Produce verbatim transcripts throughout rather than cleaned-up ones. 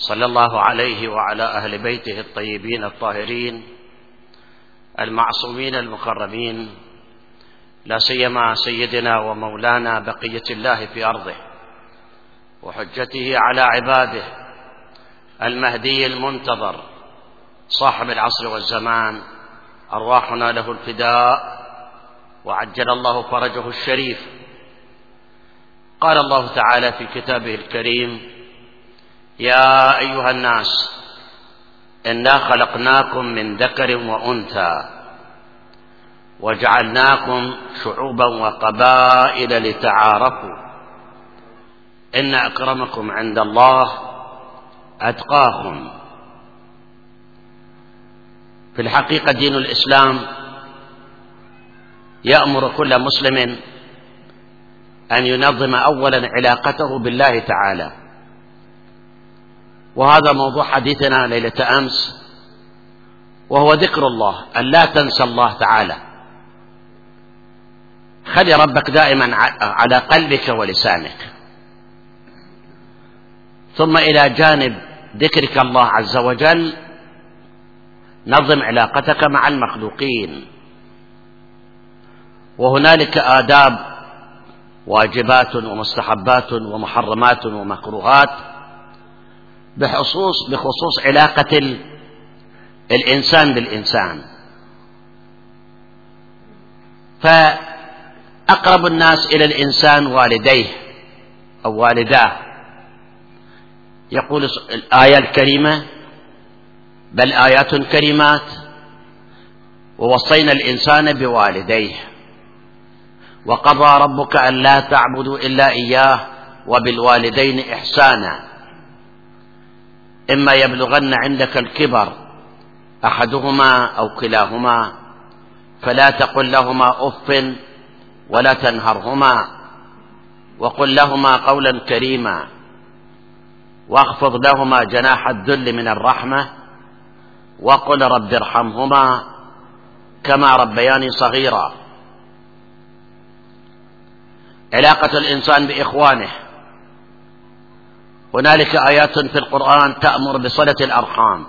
صلى الله عليه وعلى أهل بيته الطيبين الطاهرين المعصومين المكرمين، لا سيما سيدنا ومولانا بقية الله في أرضه وحجته على عباده المهدي المنتظر صاحب العصر والزمان، أرواحنا له الفداء وعجل الله فرجه الشريف. قال الله تعالى في كتابه الكريم: يا أيها الناس إنا خلقناكم من ذكر وأنثى وجعلناكم شعوبا وقبائل لتعارفوا إن أكرمكم عند الله أتقاكم. في الحقيقة دين الإسلام يأمر كل مسلم أن ينظم أولا علاقته بالله تعالى، وهذا موضوع حديثنا ليلة أمس، وهو ذكر الله، أن لا تنسى الله تعالى. خلي ربك دائما على قلبك ولسانك. ثم إلى جانب ذكرك الله عز وجل نظم علاقتك مع المخلوقين، وهنالك آداب واجبات ومستحبات ومحرمات ومكروهات بخصوص بخصوص علاقة الإنسان بالإنسان. فأقرب الناس إلى الإنسان والديه أو والداه. يقول الآية الكريمة: بل آيات كريمات ووصينا الإنسان بوالديه وقضى ربك أن لا تعبدوا إلا إياه وبالوالدين إحسانا إما يبلغن عندك الكبر أحدهما أو كلاهما فلا تقل لهما أف ولا تنهرهما وقل لهما قولا كريما واخفض لهما جناح الذل من الرحمة وقل رب ارحمهما كما ربياني صغيرا. علاقة الإنسان بإخوانه، هنالك آيات في القرآن تأمر بصلة الأرحام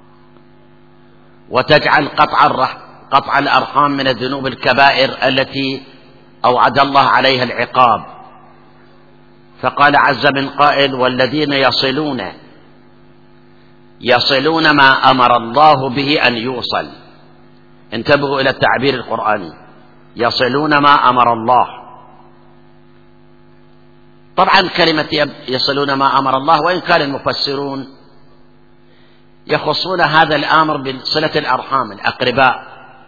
وتجعل قطع قطع الأرحام من الذنوب الكبائر التي أوعد الله عليها العقاب. فقال عز من قائل: والذين يصلون يصلون ما أمر الله به أن يوصل. انتبهوا إلى التعبير القرآني: يصلون ما أمر الله. طبعا كلمة يصلون ما أمر الله، وإن كان المفسرون يخصون هذا الأمر بصلة الأرحام الأقرباء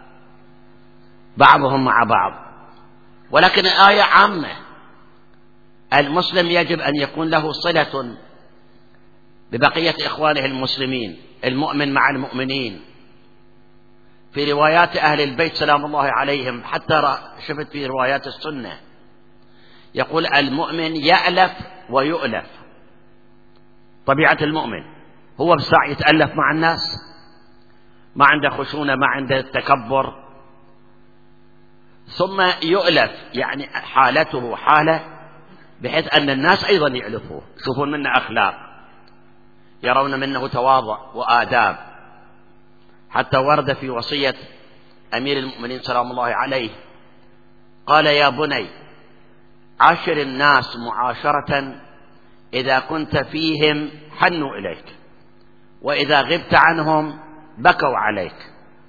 بعضهم مع بعض، ولكن الآية عامة. المسلم يجب أن يكون له صلة ببقية إخوانه المسلمين، المؤمن مع المؤمنين. في روايات أهل البيت سلام الله عليهم، حتى شفت في روايات السنة، يقول: المؤمن يألف ويؤلف. طبيعة المؤمن هو بساعة يتألف مع الناس، ما عنده خشونة، ما عنده تكبر. ثم يؤلف، يعني حالته حالة بحيث أن الناس أيضا يألفوه، يشوفون منه أخلاق، يرون منه تواضع وآداب. حتى ورد في وصية أمير المؤمنين سلام الله عليه، قال: يا بني عاشر الناس معاشرة إذا كنت فيهم حنوا إليك وإذا غبت عنهم بكوا عليك.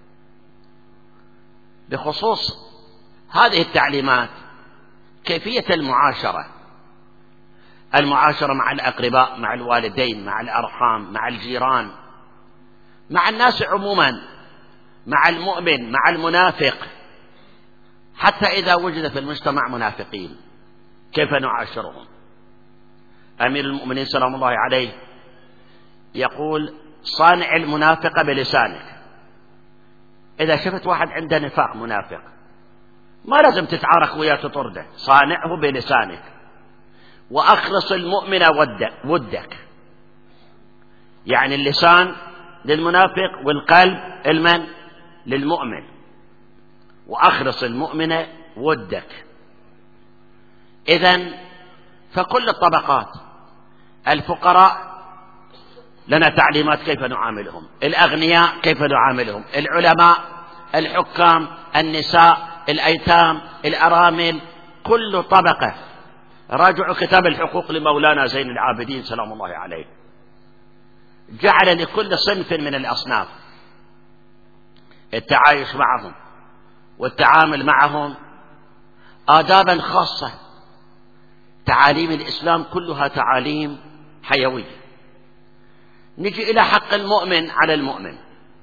بخصوص هذه التعليمات كيفية المعاشرة، المعاشرة مع الأقرباء، مع الوالدين، مع الأرحام، مع الجيران، مع الناس عموما، مع المؤمن، مع المنافق. حتى إذا وجد في المجتمع منافقين كيف نعاشرهم؟ أمير المؤمنين سلام الله عليه يقول: صانع المنافق بلسانك. إذا شفت واحد عنده نفاق منافق ما لازم تتعارك وياه تطرده، صانعه بلسانك. وأخلص المؤمن ودك، يعني اللسان للمنافق والقلب المن للمؤمن. وأخلص المؤمن ودك. إذن فكل الطبقات، الفقراء لنا تعليمات كيف نعاملهم، الأغنياء كيف نعاملهم، العلماء، الحكام، النساء، الأيتام، الأرامل، كل طبقة. راجعوا كتاب الحقوق لمولانا زين العابدين سلام الله عليه، جعل لكل صنف من الأصناف التعايش معهم والتعامل معهم آدابا خاصة. تعاليم الإسلام كلها تعاليم حيوية. نجي إلى حق المؤمن على المؤمن،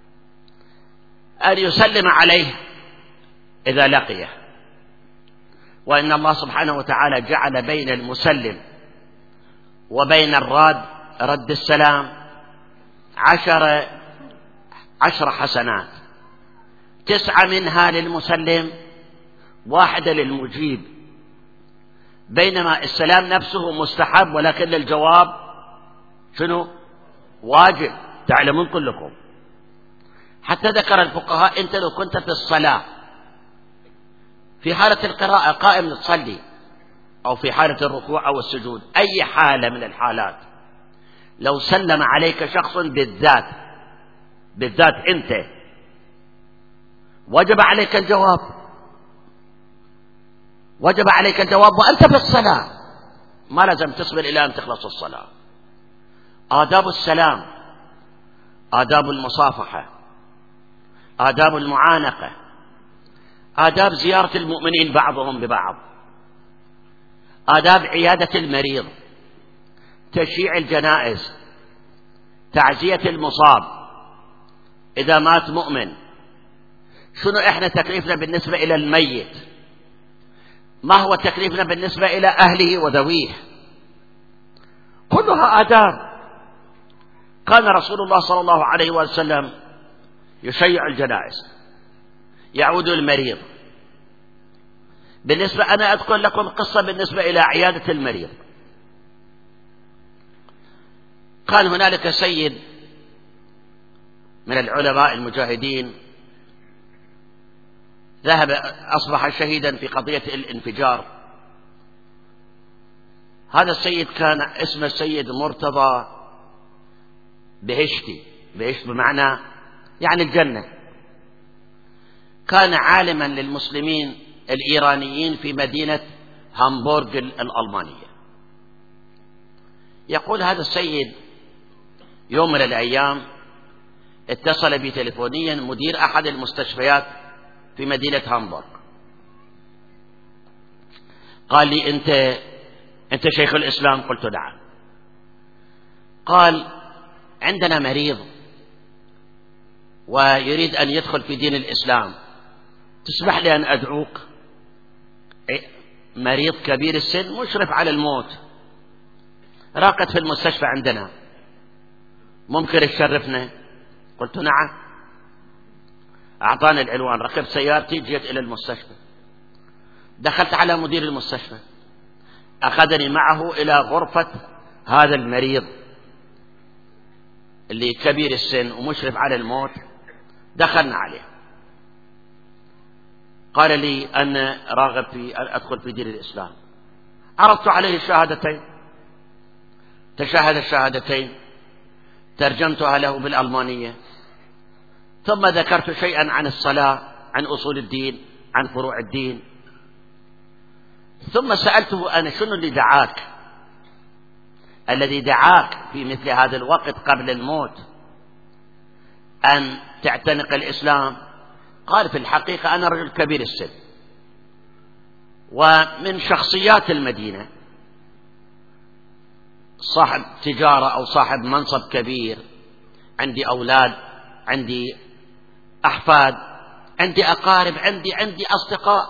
أن يسلم عليه إذا لقيه، وإن الله سبحانه وتعالى جعل بين المسلم وبين الراد رد السلام عشر عشر حسنات، تسعة منها للمسلم، واحدة للمجيب، بينما السلام نفسه مستحب ولكن الجواب شنو؟ واجب، تعلمون كلكم. حتى ذكر الفقهاء أنت لو كنت في الصلاة في حالة القراءة قائم تصلي، أو في حالة الركوع أو السجود، أي حالة من الحالات، لو سلم عليك شخص بالذات بالذات أنت، وجب عليك الجواب، وجب عليك الجواب وأنت في الصلاة، ما لازم تصبر إلى أن تخلص الصلاة. آداب السلام، آداب المصافحة، آداب المعانقة، آداب زيارة المؤمنين بعضهم ببعض، آداب عيادة المريض، تشييع الجنائز، تعزية المصاب إذا مات مؤمن. شنو إحنا تكليفنا بالنسبة إلى الميت؟ ما هو تكليفنا بالنسبة إلى أهله وذويه؟ كلها آداب. كان رسول الله صلى الله عليه وسلم يشيع الجنائز، يعود المريض. بالنسبة أنا أذكر لكم قصة بالنسبة إلى عيادة المريض. كان هنالك سيد من العلماء المجاهدين ذهب أصبح شهيدا في قضية الانفجار. هذا السيد كان اسمه السيد مرتضى بهشتي، بهشت بمعنى يعني الجنة. كان عالما للمسلمين الإيرانيين في مدينة هامبورغ الألمانية. يقول هذا السيد يوم من الأيام اتصل بي تليفونيا مدير أحد المستشفيات في مدينة هامبورغ، قال لي أنت أنت شيخ الإسلام؟ قلت نعم. قال عندنا مريض ويريد أن يدخل في دين الإسلام، تسمح لي أن أدعوك؟ مريض كبير السن مشرف على الموت، راقد في المستشفى عندنا، ممكن تشرفنا؟ قلت نعم. أعطاني العنوان، ركبت سيارتي جيت إلى المستشفى، دخلت على مدير المستشفى، أخذني معه إلى غرفة هذا المريض اللي كبير السن ومشرف على الموت. دخلنا عليه، قال لي أنا راغب في أن أدخل في دين الإسلام. عرضت عليه الشهادتين، تشهد الشهادتين، ترجمتها له بالألمانية، ثم ذكرت شيئا عن الصلاة، عن أصول الدين، عن فروع الدين. ثم سألته أنا شنو اللي دعاك، الذي دعاك في مثل هذا الوقت قبل الموت أن تعتنق الإسلام؟ قال في الحقيقة أنا رجل كبير السن ومن شخصيات المدينة، صاحب تجارة أو صاحب منصب كبير، عندي أولاد، عندي أحفاد، عندي أقارب، عندي عندي أصدقاء،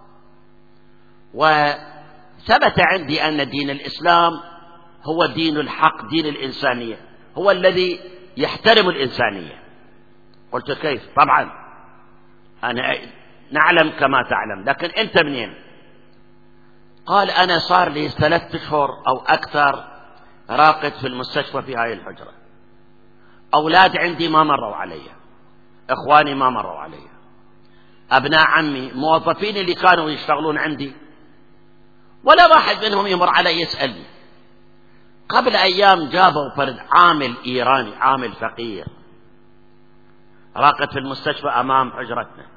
وثبت عندي أن دين الإسلام هو دين الحق، دين الإنسانية، هو الذي يحترم الإنسانية. قلت كيف؟ طبعا أنا نعلم كما تعلم، لكن أنت منين؟ قال أنا صار لي ثلاثة أشهر أو أكثر راقد في المستشفى في هاي الحجرة، أولاد عندي ما مروا علي، إخواني ما مروا علي، أبناء عمي، موظفين اللي كانوا يشتغلون عندي، ولا واحد منهم يمر علي يسألني. قبل أيام جابوا فرد عامل إيراني، عامل فقير، راقد في المستشفى أمام حجرتنا.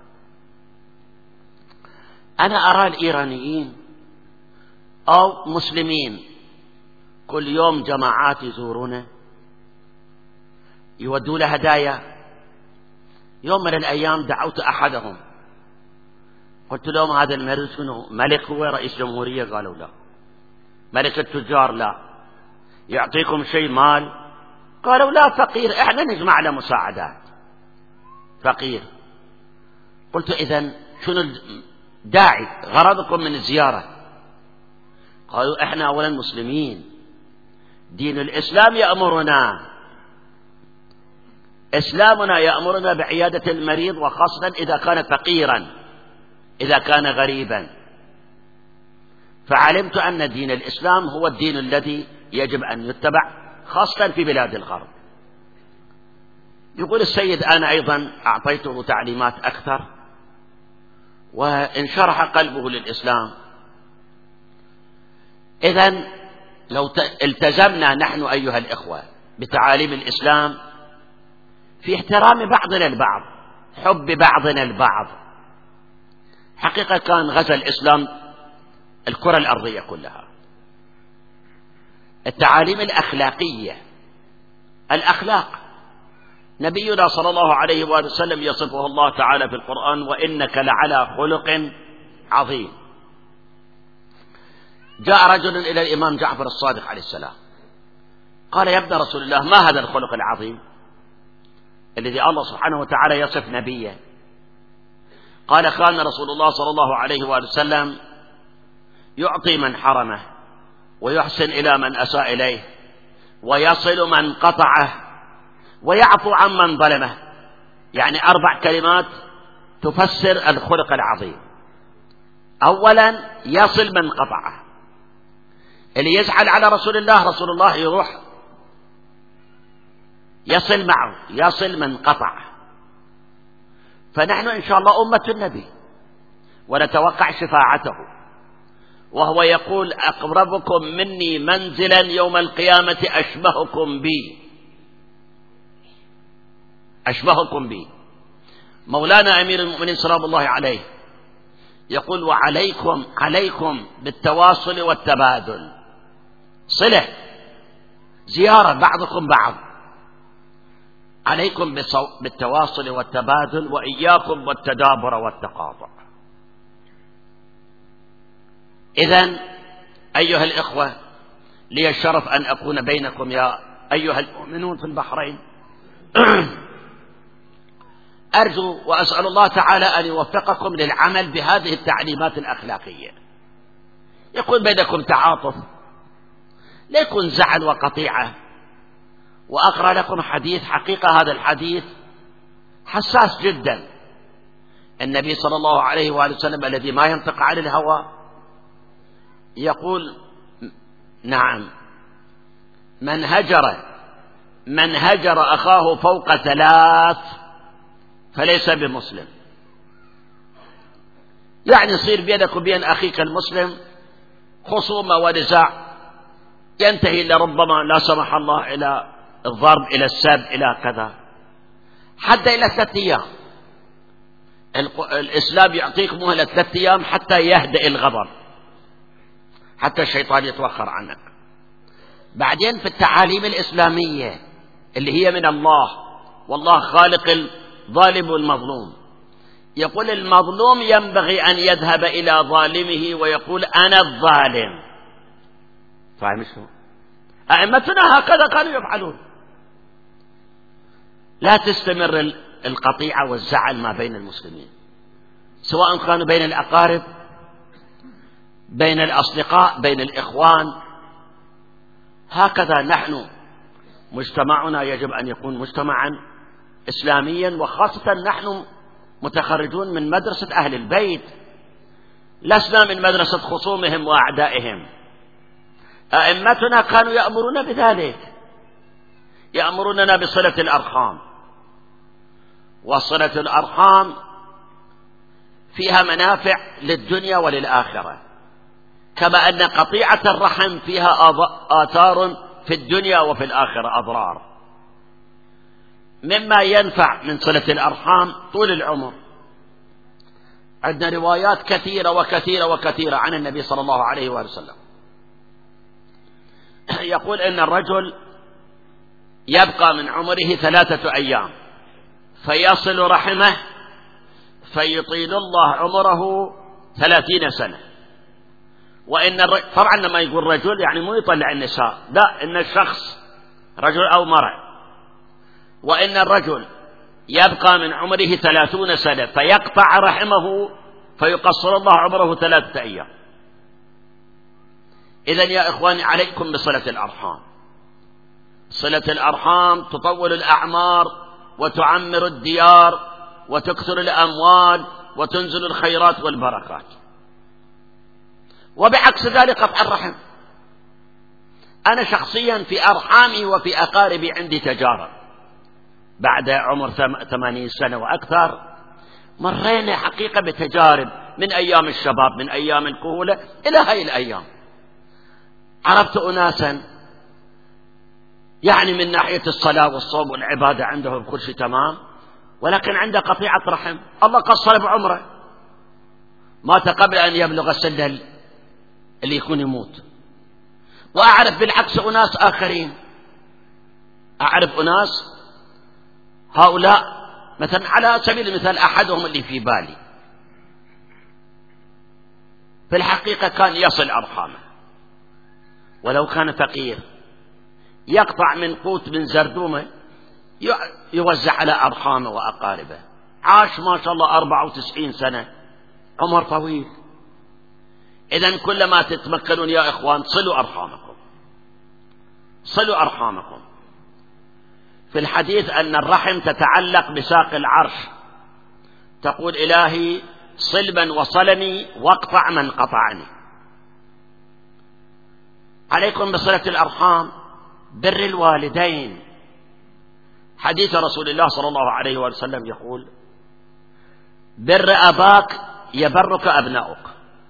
أنا أرى الإيرانيين أو مسلمين كل يوم جماعات يزورونه، يودوا له هدايا. يوم من الأيام دعوت أحدهم، قلت لهم هذا المريض شنو؟ ملك هو رئيس جمهورية؟ قالوا لا. ملك التجار؟ لا. يعطيكم شيء مال؟ قالوا لا، فقير، احنا نجمع له مساعدات، فقير. قلت إذن شنو الداعي، غرضكم من الزيارة؟ قالوا احنا أولا مسلمين، دين الإسلام يأمرنا، إسلامنا يأمرنا بعيادة المريض، وخاصة إذا كان فقيرا، إذا كان غريبا. فعلمت أن دين الإسلام هو الدين الذي يجب أن يتبع، خاصة في بلاد الغرب. يقول السيد أنا أيضا أعطيته تعليمات أكثر، وانشرح قلبه للإسلام. إذن لو التزمنا نحن أيها الإخوة بتعاليم الإسلام في احترام بعضنا البعض، حب بعضنا البعض. حقيقة كان غزا الإسلام الكرة الأرضية كلها. التعاليم الأخلاقية، الأخلاق، نبينا صلى الله عليه وآله وسلم يصفه الله تعالى في القرآن: وإنك لعلى خلق عظيم. جاء رجل إلى الإمام جعفر الصادق عليه السلام قال: يا ابن رسول الله، ما هذا الخلق العظيم الذي الله سبحانه وتعالى يصف نبيه؟ قال: كان رسول الله صلى الله عليه وآله وسلم يعطي من حرمه، ويحسن إلى من أساء إليه، ويصل من قطعه، ويعفو عن من ظلمه. يعني أربع كلمات تفسر الخلق العظيم. أولا يصل من قطعه، اللي يزعل على رسول الله رسول الله يروح يصل معه، يصل من قطعه. فنحن إن شاء الله أمة النبي ونتوقع شفاعته، وهو يقول: أقربكم مني منزلا يوم القيامة أشبهكم بي، أشبهكم بي. مولانا أمير المؤمنين سلام الله عليه يقول: وعليكم عليكم بالتواصل والتبادل، صلة، زيارة بعضكم بعض، عليكم بالتواصل والتبادل، وإياكم والتدابر والتقاطع. إذن أيها الإخوة، لي الشرف أن أكون بينكم يا أيها المؤمنون في البحرين. أرجو وأسأل الله تعالى أن يوفقكم للعمل بهذه التعليمات الأخلاقية. يكون بينكم تعاطف، لا يكون زعل وقطيعة. وأقرأ لكم حديث، حقيقة هذا الحديث حساس جدا. النبي صلى الله عليه وآله وسلم الذي ما ينطق عن الهوى يقول: نعم، من هجر من هجر أخاه فوق ثلاث فليس بمسلم. يعني يصير بينك وبين أخيك المسلم خصومة ونزاع ينتهي لربما لا سمح الله إلى الضرب، إلى السب، إلى كذا، حتى إلى ثلاثة أيام. الإسلام يعطيك مهلة ثلاثة أيام حتى يهدأ الغضب، حتى الشيطان يتوخر عنك. بعدين في التعاليم الإسلامية اللي هي من الله، والله خالق الظالم والمظلوم، يقول: المظلوم ينبغي أن يذهب إلى ظالمه ويقول: أنا الظالم. فاهم شو؟ أئمتنا هكذا كانوا يفعلون. لا تستمر القطيعة والزعل ما بين المسلمين، سواء كانوا بين الأقارب، بين الأصدقاء، بين الإخوان. هكذا نحن مجتمعنا يجب أن يكون مجتمعا إسلاميا، وخاصة نحن متخرجون من مدرسة أهل البيت، لسنا من مدرسة خصومهم وأعدائهم. أئمتنا كانوا يأمرون بذلك، يأمروننا بصلة الأرحام، وصلة الأرحام فيها منافع للدنيا وللآخرة، كما أن قطيعة الرحم فيها آثار في الدنيا وفي الآخرة أضرار. مما ينفع من صلة الأرحام طول العمر. عندنا روايات كثيرة وكثيرة وكثيرة عن النبي صلى الله عليه وآله وسلم يقول إن الرجل يبقى من عمره ثلاثة أيام فيصل رحمه فيطيل الله عمره ثلاثين سنة. وإن الرجل طبعا لما يقول رجل يعني مو يطلع النساء، لا، إن الشخص رجل أو مرأة. وإن الرجل يبقى من عمره ثلاثون سنة فيقطع رحمه فيقصر الله عمره ثلاثة أيام. إذن يا إخواني عليكم بصلة الأرحام. صلة الأرحام تطول الأعمار وتعمر الديار وتكثر الأموال وتنزل الخيرات والبركات. وبعكس ذلك قطع الرحم. أنا شخصيا في أرحامي وفي أقاربي عندي تجارب. بعد عمر ثمانين سنة وأكثر مرينا حقيقة بتجارب من أيام الشباب، من أيام الكهولة إلى هاي الأيام. عرفت أناسا يعني من ناحية الصلاة والصوم والعبادة عندهم كل شيء تمام، ولكن عنده قطيعة رحم، الله قصر بعمره، مات قبل أن يبلغ السن اللي يكون يموت. وأعرف بالعكس أناس آخرين، أعرف أناس هؤلاء مثلا على سبيل المثال أحدهم اللي في بالي في الحقيقة كان يصل أرحامه ولو كان فقير، يقطع من قوت من زردومه يوزع على أرحامه وأقاربه. عاش ما شاء الله أربعة وتسعين سنة، عمر طويل. إذن كلما تتمكنون يا إخوان صلوا أرحامكم، صلوا أرحامكم. في الحديث أن الرحم تتعلق بساق العرش، تقول إلهي صل من وصلني واقطع من قطعني. عليكم بصلة الأرحام، بر الوالدين. حديث رسول الله صلى الله عليه وسلم يقول بر أباك يبرك أبناؤك.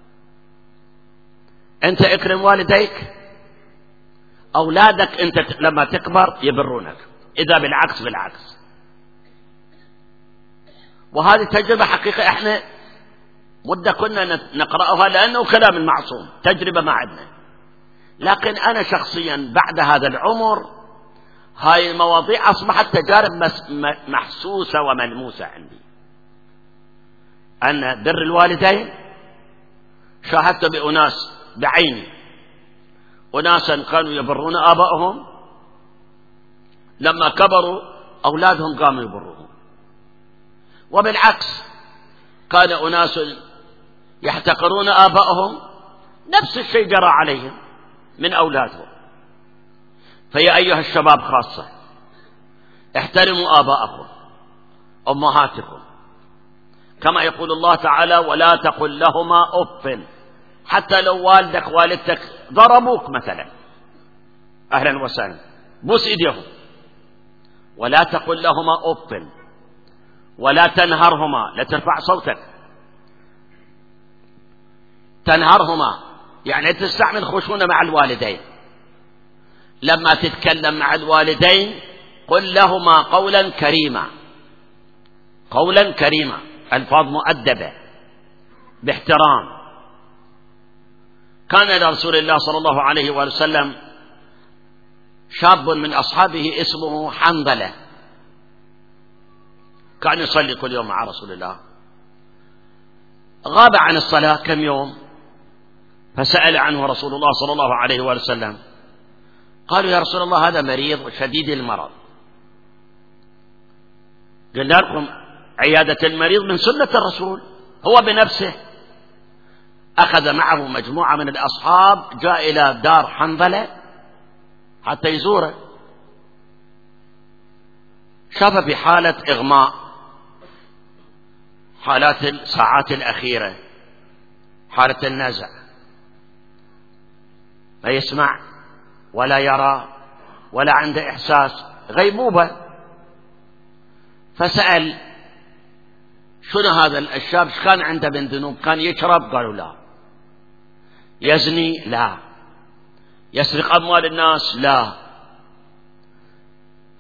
أنت اكرم والديك، أولادك أنت لما تكبر يبرونك، إذا بالعكس بالعكس. وهذه تجربة حقيقة احنا مدة كنا نقرأها لأنه كلام المعصوم، تجربة ما عندنا. لكن أنا شخصيا بعد هذا العمر هاي المواضيع أصبحت تجارب محسوسة وملموسة عندي. أن بر الوالدين شاهدت بأناس بعيني، أناسا كانوا يبرون آبائهم، لما كبروا أولادهم قاموا يبروهم. وبالعكس كان أناس يحتقرون آبائهم، نفس الشيء جرى عليهم من أولادهم. فيا أيها الشباب خاصة احترموا آباءكم أمهاتكم، كما يقول الله تعالى ولا تقل لهما أف. حتى لو والدك والدتك ضربوك مثلا، أهلا وسهلا، بوس إيديهم، ولا تقل لهما أف ولا تنهرهما، لا ترفع صوتك. تنهرهما يعني تستعمل خشونة مع الوالدين. لما تتكلم مع الوالدين قل لهما قولا كريما، قولا كريما، ألفاظ مؤدبة باحترام. كان لرسول الله صلى الله عليه وسلم شاب من أصحابه اسمه حنظلة، كان يصلي كل يوم مع رسول الله، غاب عن الصلاة كم يوم، فسأل عنه رسول الله صلى الله عليه وسلم. قالوا يا رسول الله هذا مريض شديد المرض. قلنا لكم عيادة المريض من سنة الرسول. هو بنفسه أخذ معه مجموعة من الأصحاب، جاء إلى دار حنظلة حتى يزوره. شاف في حالة إغماء، حالات الساعات الأخيرة، حالة النزع، لا يسمع ولا يرى ولا عنده إحساس، غيبوبة. فسأل شنو هذا الشاب كان عنده من ذنوب؟ كان يشرب؟ قالوا لا. يزني؟ لا. يسرق أموال الناس؟ لا.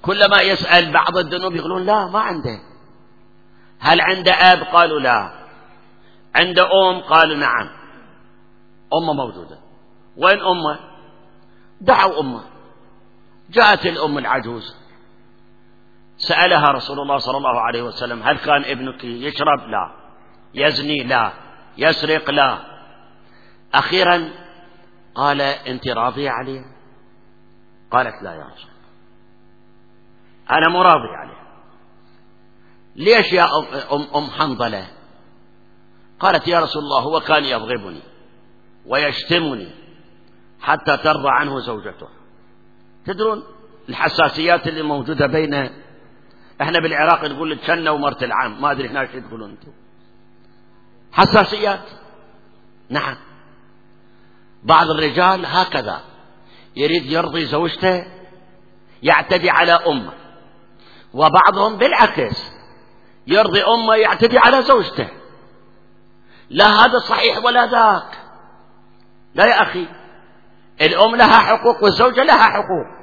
كلما يسأل بعض الذنوب يقولون لا ما عنده. هل عنده أب؟ قالوا لا. عنده أم؟ قالوا نعم أمه موجودة. وين أمه؟ دعوا أمه. جاءت الأم العجوز سألها رسول الله صلى الله عليه وسلم هل كان ابنك يشرب؟ لا. يزني؟ لا. يسرق؟ لا. أخيرا قال أنت راضية عليه؟ قالت لا يا رسول الله أنا مو راضي عليه. ليش يا أم, أم حنظلة؟ قالت يا رسول الله هو كان يضربني ويشتمني حتى ترضى عنه زوجته. تدرون الحساسيات اللي موجودة بين احنا بالعراق نقول الجنة ومرت العام، ما ادري هناك تقولون انتم حساسيات. نعم بعض الرجال هكذا يريد يرضي زوجته يعتدي على أمه، وبعضهم بالعكس يرضي أمه يعتدي على زوجته. لا هذا صحيح ولا ذاك. لا يا أخي، الأم لها حقوق والزوجة لها حقوق.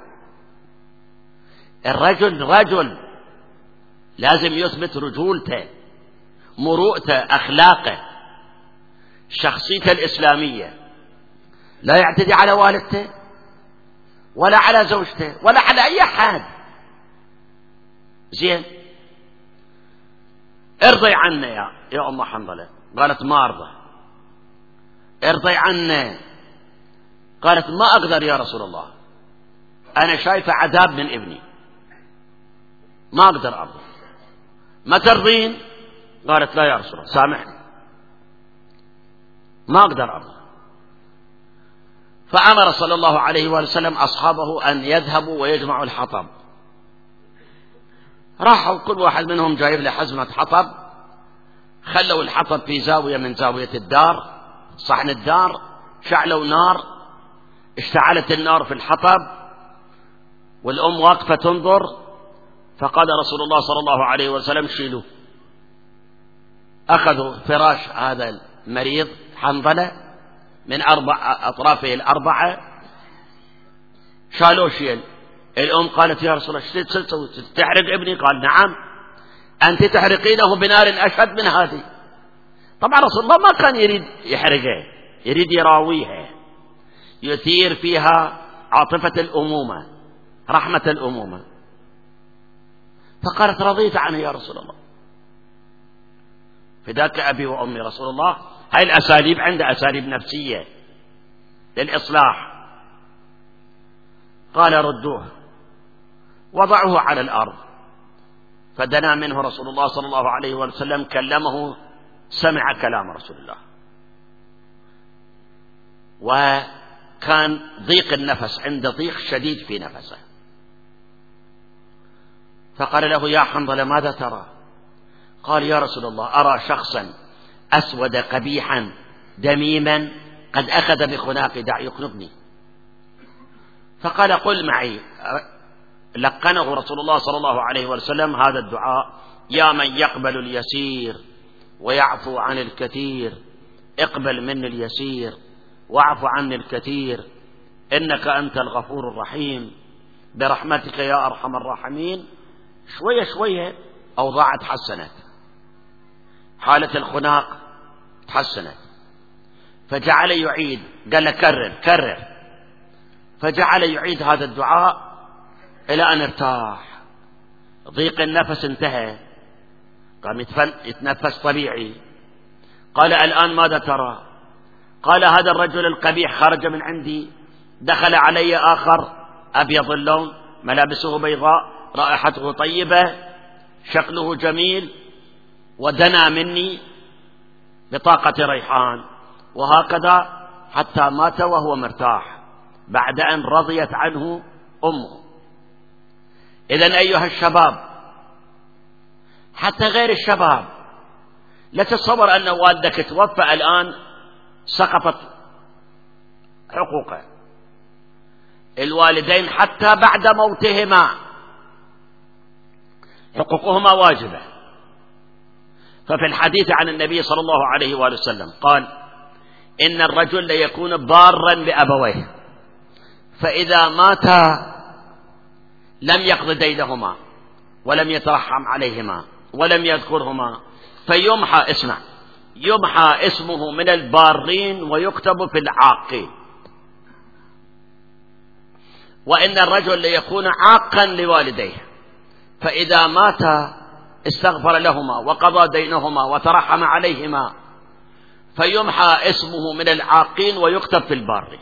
الرجل رجل لازم يثبت رجولته، مروءته، أخلاقه، شخصيته الإسلامية. لا يعتدي على والدته ولا على زوجته ولا على أي أحد. زين ارضي عنا يا يا أم حنظلة. قالت ما أرضى. ارضي عنا. قالت ما أقدر يا رسول الله أنا شايفة عذاب من ابني ما أقدر أرضى. ما ترضين؟ قالت لا يا رسول الله سامحني ما أقدر أرضى. فأمر صلى الله عليه وسلم أصحابه أن يذهبوا ويجمعوا الحطب. راحوا كل واحد منهم جايب له حزمة حطب، خلوا الحطب في زاوية من زاوية الدار، صحن الدار، شعلوا نار، اشتعلت النار في الحطب والأم واقفة تنظر. فقال رسول الله صلى الله عليه وسلم شيلوا. أخذوا فراش هذا المريض حنظلة من أربع أطرافه الأربعة شالوه شيل. الأم قالت يا رسول الله شو تسوي؟ تحرق ابني؟ قال نعم أنت تحرقينه بنار أشد من هذه. طبعا رسول الله ما كان يريد يحرقه، يريد يراويها، يثير فيها عاطفة الأمومة، رحمة الأمومة. فقالت رضيت عنه يا رسول الله فداك أبي وأمي. رسول الله هاي الأساليب عنده أساليب نفسية للإصلاح. قال ردوه. وضعوه على الأرض فدنا منه رسول الله صلى الله عليه وسلم كلمه، سمع كلام رسول الله، وكان ضيق النفس، عنده ضيق شديد في نفسه. فقال له يا حنظلة ماذا ترى؟ قال يا رسول الله أرى شخصا أسود قبيحا دميما قد أخذ بخناقي دع يخنقني. فقال قل معي. لقنه رسول الله صلى الله عليه وسلم هذا الدعاء: يا من يقبل اليسير ويعفو عن الكثير اقبل مني اليسير واعف عني الكثير إنك أنت الغفور الرحيم برحمتك يا أرحم الراحمين. شوية شوية أوضاع تحسنت، حالة الخناق تحسنت، فجعل يعيد. قال له كرر كرر. فجعل يعيد هذا الدعاء إلى أن ارتاح، ضيق النفس انتهى، قام يتنفس طبيعي. قال الآن ماذا ترى؟ قال هذا الرجل القبيح خرج من عندي، دخل علي آخر أبيض اللون، ملابسه بيضاء، رائحته طيبة، شكله جميل، ودنا مني بطاقة ريحان، وهكذا حتى مات وهو مرتاح بعد أن رضيت عنه أمه. إذن أيها الشباب، حتى غير الشباب، لا تتصور أن والدك توفى الآن سقطت حقوقه. الوالدين حتى بعد موتهما حقوقهما واجبة. ففي الحديث عن النبي صلى الله عليه وآله وسلم قال إن الرجل ليكون بارا بأبويه فإذا مات لم يقض دينهما ولم يترحم عليهما ولم يذكرهما فيمحى، اسمع، يمحى اسمه من البارين ويكتب في العاقين. وإن الرجل ليكون عاقا لوالديه، فإذا مات استغفر لهما وقضى دينهما وترحم عليهما فيمحى اسمه من العاقين ويكتب في البارين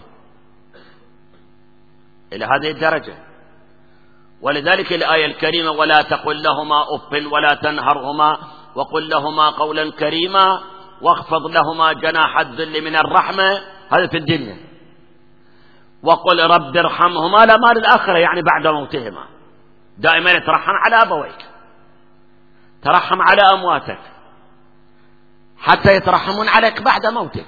إلى هذه الدرجة. ولذلك الآية الكريمة: ولا تقل لهما أف ولا تنهرهما وقل لهما قولا كريما واخفض لهما جناح الذل من الرحمة، هذا في الدنيا، وقل رب ارحمهما لما للآخرة، يعني بعد موتهما. دائما يترحم على أبويك، ترحم على أمواتك حتى يترحمون عليك بعد موتك.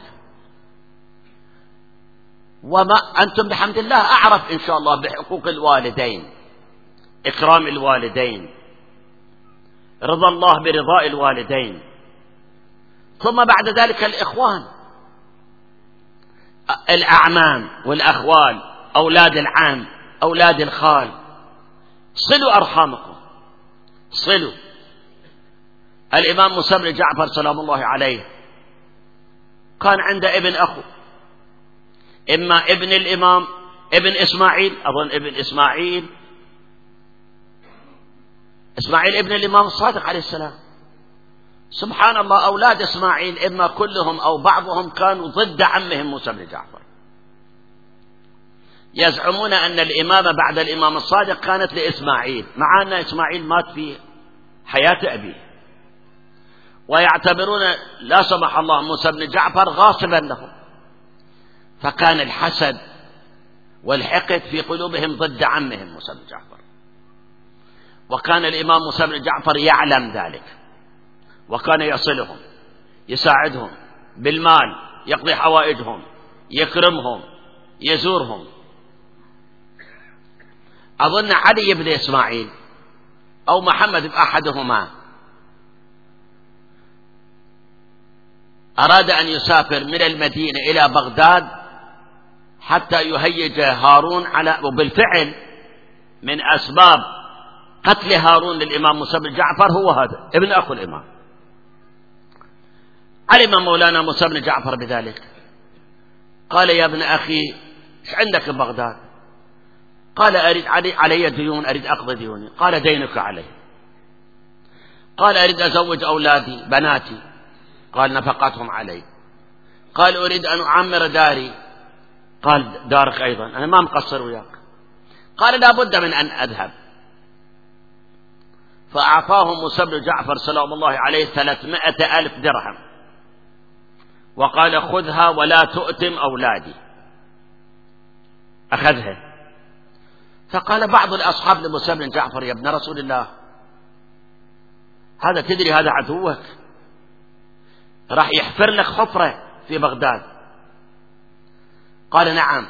وما أنتم بحمد الله أعرف إن شاء الله بحقوق الوالدين، إكرام الوالدين، رضا الله برضاء الوالدين، ثم بعد ذلك الإخوان، الأعمام والأخوال، أولاد العام، أولاد الخال، صلوا أرحامكم، صلوا. الإمام موسى بن جعفر سلام الله عليه كان عنده ابن أخو، إما ابن الإمام ابن إسماعيل، أظن ابن إسماعيل إسماعيل ابن الإمام الصادق عليه السلام. سبحان الله، أولاد إسماعيل إما كلهم أو بعضهم كانوا ضد عمهم موسى بن جعفر، يزعمون أن الإمامة بعد الإمام الصادق كانت لإسماعيل، مع أن إسماعيل مات في حياة أبيه، ويعتبرون لا سمح الله موسى بن جعفر غاصبا له، فكان الحسد والحقد في قلوبهم ضد عمهم موسى بن جعفر. وكان الإمام موسى بن جعفر يعلم ذلك، وكان يصلهم، يساعدهم بالمال، يقضي حوائجهم، يكرمهم، يزورهم. أظن علي بن إسماعيل أو محمد بن أحدهما أراد أن يسافر من المدينة إلى بغداد حتى يهيج هارون على، وبالفعل من أسباب قتل هارون للإمام موسى بن جعفر هو هذا ابن أخو الإمام. علم مولانا موسى بن جعفر بذلك، قال: يا ابن أخي ايش عندك في بغداد؟ قال: أريد علي, علي ديون، أريد أقضي ديوني. قال: دينك علي. قال: أريد أزوج أولادي بناتي. قال: نفقتهم علي. قال: أريد أن أعمر داري. قال: دارك أيضا، أنا ما مقصر وياك. قال: لا بد من أن أذهب. فأعطاه موسى بن جعفر سلام الله عليه ثلاثمائة ألف درهم، وقال: خذها ولا تؤتم أولادي. أخذها. فقال بعض الأصحاب لموسى بن جعفر: يا ابن رسول الله، هذا تدري هذا عدوك، راح يحفر لك حفرة في بغداد. قال: نعم،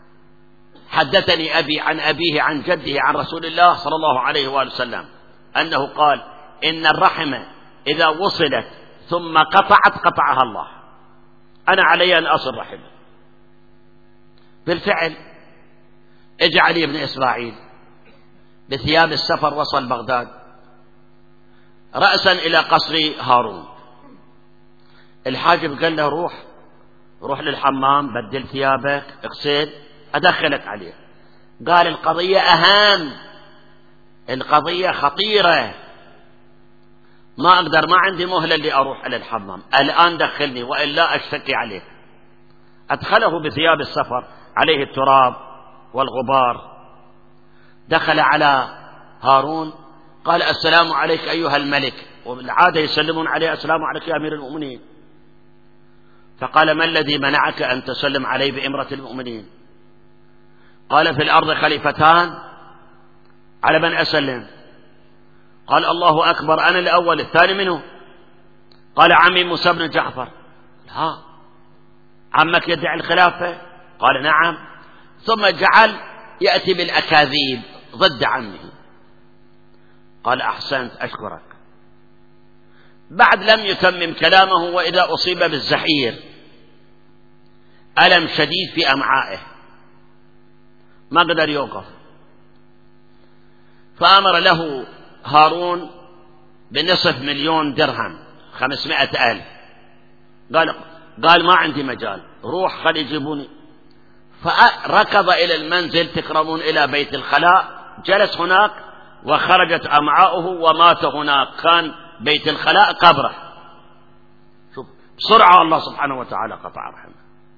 حدثني أبي عن أبيه عن جده عن رسول الله صلى الله عليه وآله وسلم أنه قال: إن الرحمة إذا وصلت ثم قطعت قطعها الله، أنا علي أن أصل رحمه. بالفعل اجى علي بن إسماعيل بثياب السفر، وصل بغداد رأسا إلى قصر هارون. الحاجب قال له: روح روح للحمام، بدل ثيابك، اغسل، أدخلك عليه. قال: القضية أهم، القضية خطيرة، ما أقدر، ما عندي مهلة اللي أروح على الحمام الآن، دخلني وإلا أشتكي عليك. أدخله بثياب السفر عليه التراب والغبار. دخل على هارون، قال: السلام عليك أيها الملك، وبالعادة يسلمون عليه: السلام عليك يا أمير المؤمنين. فقال: ما الذي منعك أن تسلم علي بإمرة المؤمنين؟ قال: في الأرض خليفتان، على من أسلم؟ قال: الله أكبر، أنا الأول، الثاني منه؟ قال: عمي موسى بن جعفر. ها، عمك يدعي الخلافة؟ قال: نعم. ثم جعل يأتي بالأكاذيب ضد عمه. قال: أحسنت، أشكرك. بعد لم يتمم كلامه وإذا أصيب بالزحير، ألم شديد في أمعائه، ما قدر يوقف. فأمر له هارون بنصف مليون درهم، خمسمائة ألف. قال قال ما عندي مجال، روح خلي يجيبوني. فركض إلى المنزل، تكرمون إلى بيت الخلاء، جلس هناك وخرجت أمعاؤه ومات هناك. كان بيت الخلاء قبره. شوف بسرعة الله سبحانه وتعالى قطع رحمه.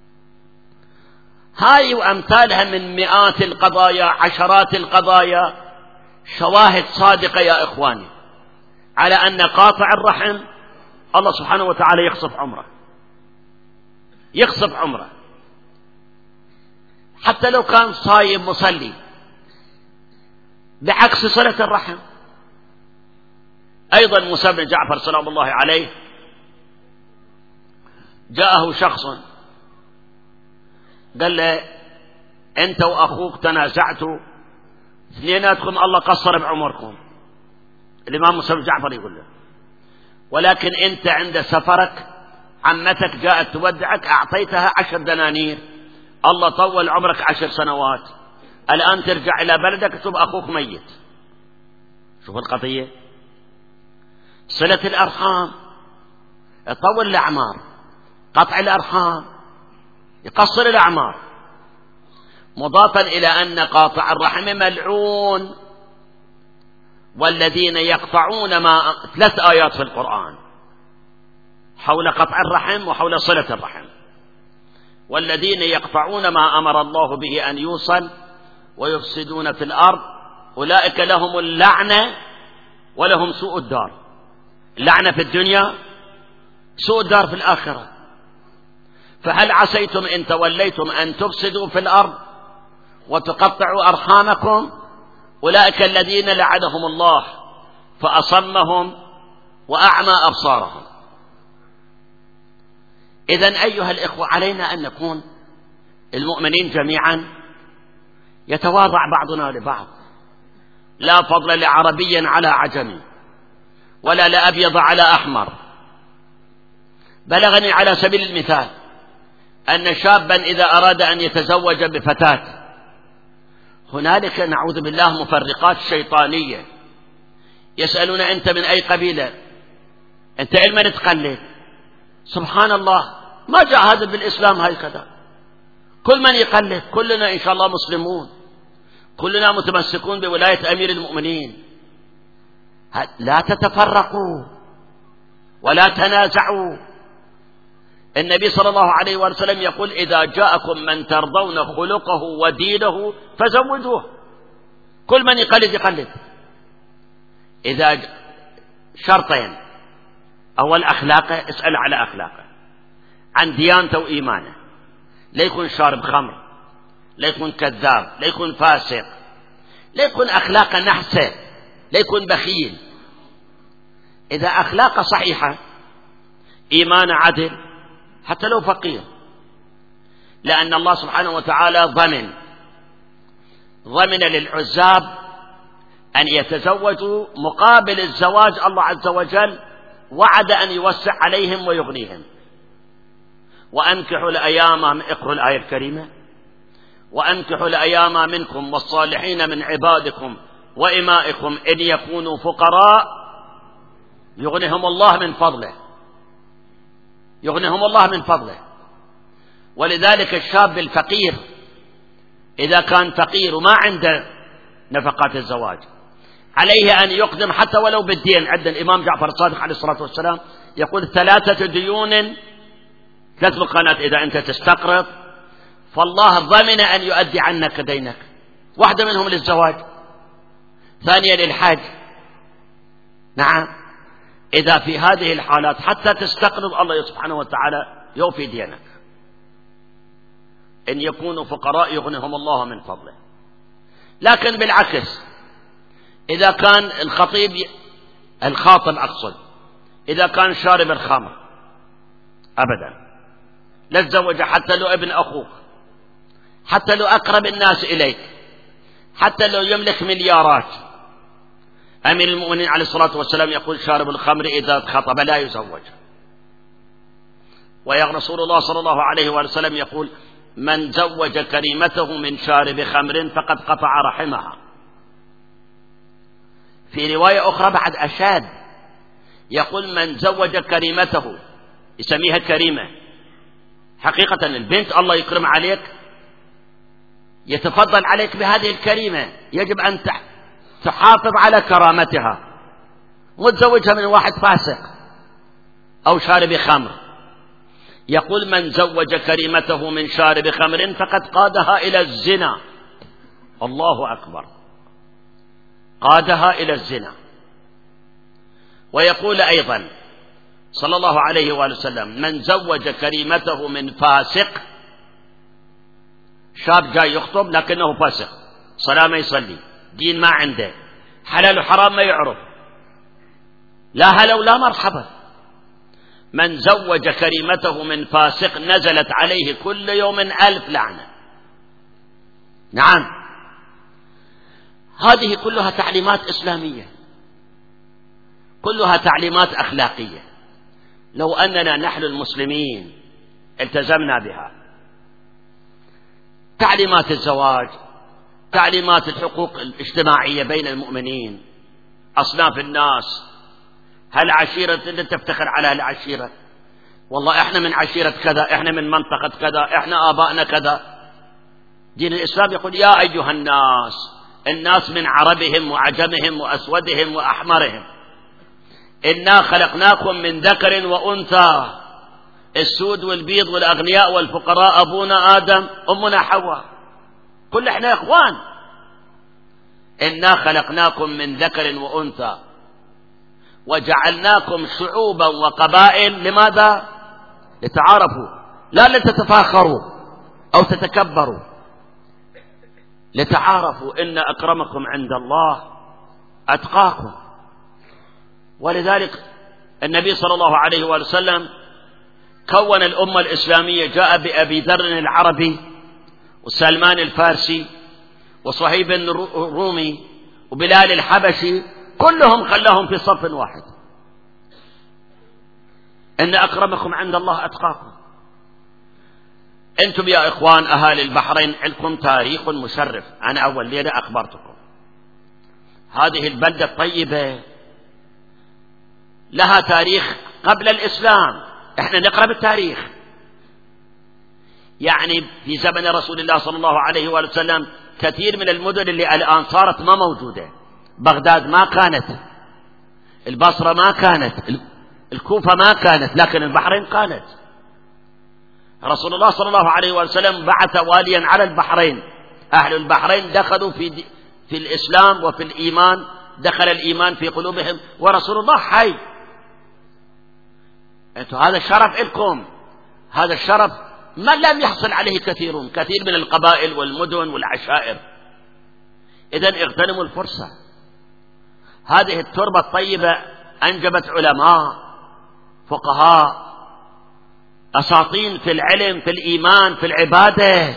هاي وأمثالها من مئات القضايا، عشرات القضايا، شواهد صادقة يا إخواني على أن قاطع الرحم الله سبحانه وتعالى يخصف عمره، يخصف عمره حتى لو كان صايم مصلي، بعكس صلة الرحم. أيضا موسى بن جعفر سلام الله عليه جاءه شخص قال له أنت وأخوك تنازعتوا، اثنيناتكم الله قصر بعمركم. الإمام موسى بن جعفر يقول له ولكن أنت عند سفرك عمتك جاءت تودعك، أعطيتها عشر دنانير، الله طول عمرك عشر سنوات، الآن ترجع إلى بلدك تب أخوك ميت. شوف القضية، صلة الأرحام يطول الأعمار، قطع الأرحام يقصر الأعمار، مضافا إلى أن قاطع الرحم ملعون. والذين يقطعون ما، ثلاث آيات في القرآن حول قطع الرحم وحول صلة الرحم. والذين يقطعون ما أمر الله به أن يوصل ويفسدون في الأرض أولئك لهم اللعنة ولهم سوء الدار. اللعنة في الدنيا، سوء الدار في الآخرة. فهل عسيتم إن توليتم أن تفسدوا في الأرض وتقطعوا أرحامكم؟ أولئك الذين لعنهم الله فأصمهم وأعمى أبصارهم. إذن أيها الإخوة علينا أن نكون المؤمنين جميعا يتواضع بعضنا لبعض، لا فضل لعربي على عجمي ولا لأبيض على أحمر. بلغني على سبيل المثال أن شابا إذا أراد أن يتزوج بفتاة، هنالك نعوذ بالله مفرقات شيطانية يسألون أنت من أي قبيلة، أنت علما تقلد. سبحان الله، ما جاء هذا بالإسلام هكذا. كل من يقلد، كلنا إن شاء الله مسلمون، كلنا متمسكون بولاية أمير المؤمنين. لا تتفرقوا ولا تنازعوا. النبي صلى الله عليه وسلم يقول إذا جاءكم من ترضون خلقه ودينه فزوجوه. كل من يقلد يقلد. إذا شرطين، أول أخلاقه، اسأل على أخلاقه عن ديانته وإيمانه، لا يكون شارب خمر، لا يكون كذاب، لا يكون فاسق، لا يكون أخلاقه نحسه، لا يكون بخيل. إذا أخلاقه صحيحة، إيمان عدل، حتى لو فقير، لأن الله سبحانه وتعالى ضمن ضمن للعزاب أن يتزوجوا، مقابل الزواج الله عز وجل وعد أن يوسع عليهم ويغنيهم. وأنكحوا الأيام، اقرأوا الآية الكريمة، وأنكحوا الأيام منكم والصالحين من عبادكم وإمائكم إن يكونوا فقراء يغنيهم الله من فضله، يغنيهم الله من فضله. ولذلك الشاب الفقير إذا كان فقير وما عنده نفقات الزواج عليه أن يقدم حتى ولو بالدين. عندنا الإمام جعفر الصادق عليه الصلاة والسلام يقول ثلاثة ديون، ثلاث مقالات إذا أنت تستقرض فالله ضمن أن يؤدي عنك دينك، واحدة منهم للزواج، ثانية للحج. نعم، إذا في هذه الحالات حتى تستقرض الله سبحانه وتعالى يوفي دينك. إن يكونوا فقراء يغنيهم الله من فضله. لكن بالعكس، إذا كان الخطيب الخاطب أقصد إذا كان شارب الخمر أبدا لا تزوج، حتى لو ابن أخوك، حتى لو أقرب الناس إليك، حتى لو يملك مليارات. أمير المؤمنين عليه الصلاة والسلام يقول شارب الخمر إذا خطب لا يزوج. ورسول الله صلى الله عليه وسلم يقول من زوج كريمته من شارب خمر فقد قطع رحمها. في رواية أخرى بعد أشاد، يقول من زوج كريمته، يسميها كريمة. حقيقة البنت الله يكرم عليك، يتفضل عليك بهذه الكريمة، يجب أن تحافظ على كرامتها، وتزوجها من واحد فاسق أو شارب خمر. يقول من زوج كريمته من شارب خمر فقد قادها إلى الزنا. الله أكبر، قادها إلى الزنا. ويقول أيضا صلى الله عليه وآله وسلم من زوج كريمته من فاسق، شاب جاي يخطب لكنه فاسق، صلاة ما يصلي، دين ما عنده، حلال وحرام ما يعرف، لا هلا ولا مرحبا. من زوج كريمته من فاسق نزلت عليه كل يوم ألف لعنة. نعم، هذه كلها تعليمات إسلامية، كلها تعليمات أخلاقية. لو أننا نحن المسلمين التزمنا بها، تعليمات الزواج، تعليمات الحقوق الاجتماعية بين المؤمنين، أصناف الناس، هالعشيرة اللي تفتخر على هالعشيرة، والله إحنا من عشيرة كذا، إحنا من منطقة كذا، إحنا آبائنا كذا. دين الإسلام يقول يا أيها الناس، الناس من عربهم وعجمهم وأسودهم وأحمرهم، إنا خلقناكم من ذكر وأنثى، السود والبيض والأغنياء والفقراء، أبونا آدم أمنا حواء، كل إحنا إخوان. إنا خلقناكم من ذكر وأنثى وجعلناكم شعوبا وقبائل، لماذا؟ لتعارفوا، لا لتتفاخروا أو تتكبروا، لتعارفوا إن أكرمكم عند الله أتقاكم. ولذلك النبي صلى الله عليه وسلم كون الأمة الإسلامية، جاء بأبي ذر العربي وسلمان الفارسي وصهيب الرومي وبلال الحبشي، كلهم خلاهم في صف واحد، إن أكرمكم عند الله أتقاكم. أنتم يا إخوان أهالي البحرين عندكم تاريخ مشرف، أنا أول ليلة أخبرتكم هذه البلدة الطيبة لها تاريخ قبل الإسلام، إحنا نقرأ بالتاريخ. يعني في زمن رسول الله صلى الله عليه وسلم كثير من المدن اللي الآن صارت ما موجودة، بغداد ما كانت، البصرة ما كانت، الكوفة ما كانت، لكن البحرين كانت. رسول الله صلى الله عليه وسلم بعث واليا على البحرين، أهل البحرين دخلوا في في الإسلام وفي الإيمان، دخل الإيمان في قلوبهم، ورسول الله حي. أنتم هذا الشرف لكم، هذا الشرف ما لم يحصل عليه كثيرون، كثير من القبائل والمدن والعشائر. إذن اغتنموا الفرصة. هذه التربة الطيبة أنجبت علماء، فقهاء، أساطين في العلم، في الإيمان، في العبادة.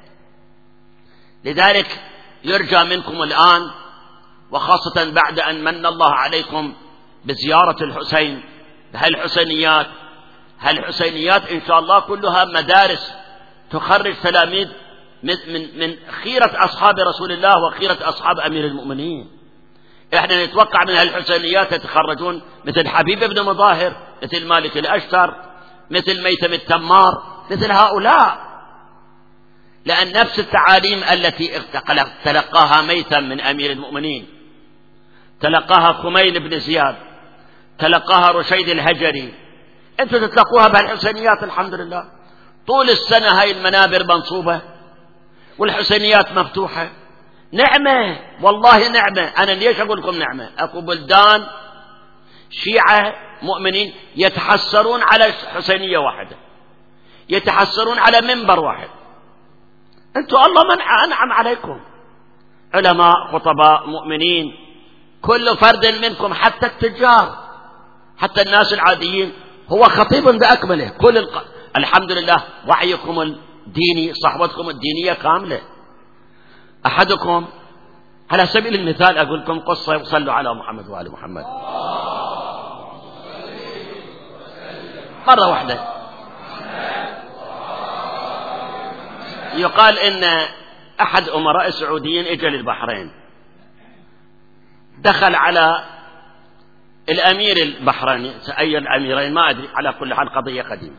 لذلك يرجى منكم الآن، وخاصة بعد أن من الله عليكم بزيارة الحسين، هالحسينيات هالحسينيات إن شاء الله كلها مدارس تخرج تلاميذ من, من, من خيرة أصحاب رسول الله وخيرة أصحاب أمير المؤمنين. إحنا نتوقع من هالحسينيات يتخرجون مثل حبيب بن مظاهر، مثل مالك الأشتر، مثل ميثم التمار، مثل هؤلاء، لأن نفس التعاليم التي تلقاها ميثم من أمير المؤمنين، تلقاها خميل بن زياد، تلقاها رشيد الهجري، أنتم تتلقوها بهالحسينيات. الحمد لله طول السنة هاي المنابر منصوبة والحسينيات مفتوحة، نعمة والله نعمة. أنا ليش أقول لكم نعمة؟ أكو بلدان شيعة مؤمنين يتحسرون على حسينية واحدة، يتحسرون على منبر واحد. أنتم الله منع أنعم عليكم، علماء، خطباء، مؤمنين، كل فرد منكم، حتى التجار، حتى الناس العاديين، هو خطيب بأكمله. كل الق... الحمد لله وعيكم الديني، صحوتكم الدينية كاملة. أحدكم على سبيل المثال أقول لكم قصة، صلوا على محمد وآل محمد. مرة واحدة يقال إن أحد أمراء السعوديين إجا للبحرين، دخل على الأمير البحريني، أي الأميرين ما أدري، على كل حال قضية قديمة،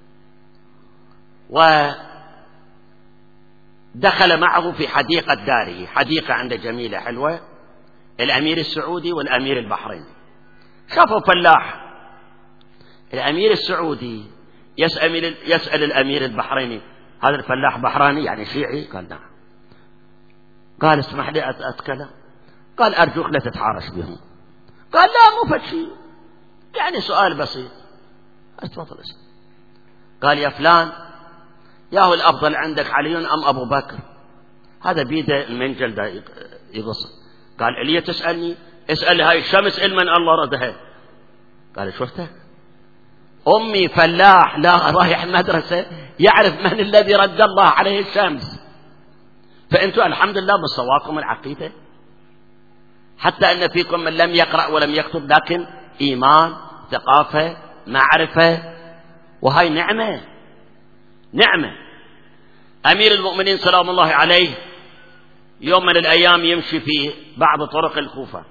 ودخل معه في حديقة داره، حديقة عنده جميلة حلوة، الأمير السعودي والأمير البحريني. شافوا فلاح، الأمير السعودي يسأل, يسأل الأمير البحريني: هذا الفلاح بحراني يعني شيعي؟ قال نعم. قال: اسمح لي أتكلم؟ قال: أرجوك لا تتحارش بهم. قال: لا مو فشي، يعني سؤال بسيط. اتفضل اسم. قال: يا فلان، ياهو الأفضل عندك علي أم أبو بكر؟ هذا بيده المنجل دا يقص. قال: علي تسألني؟ اسأل هاي الشمس علما الله ردها. قال: شفتك أمي فلاح لا رايح مدرسة يعرف من الذي رد الله عليه الشمس، فأنتوا الحمد لله مستواكم العقيدة، حتى أن فيكم من لم يقرأ ولم يكتب لكن إيمان، ثقافة، معرفة، وهاي نعمة نعمة. أمير المؤمنين سلام الله عليه يوم من الأيام يمشي في بعض طرق الكوفة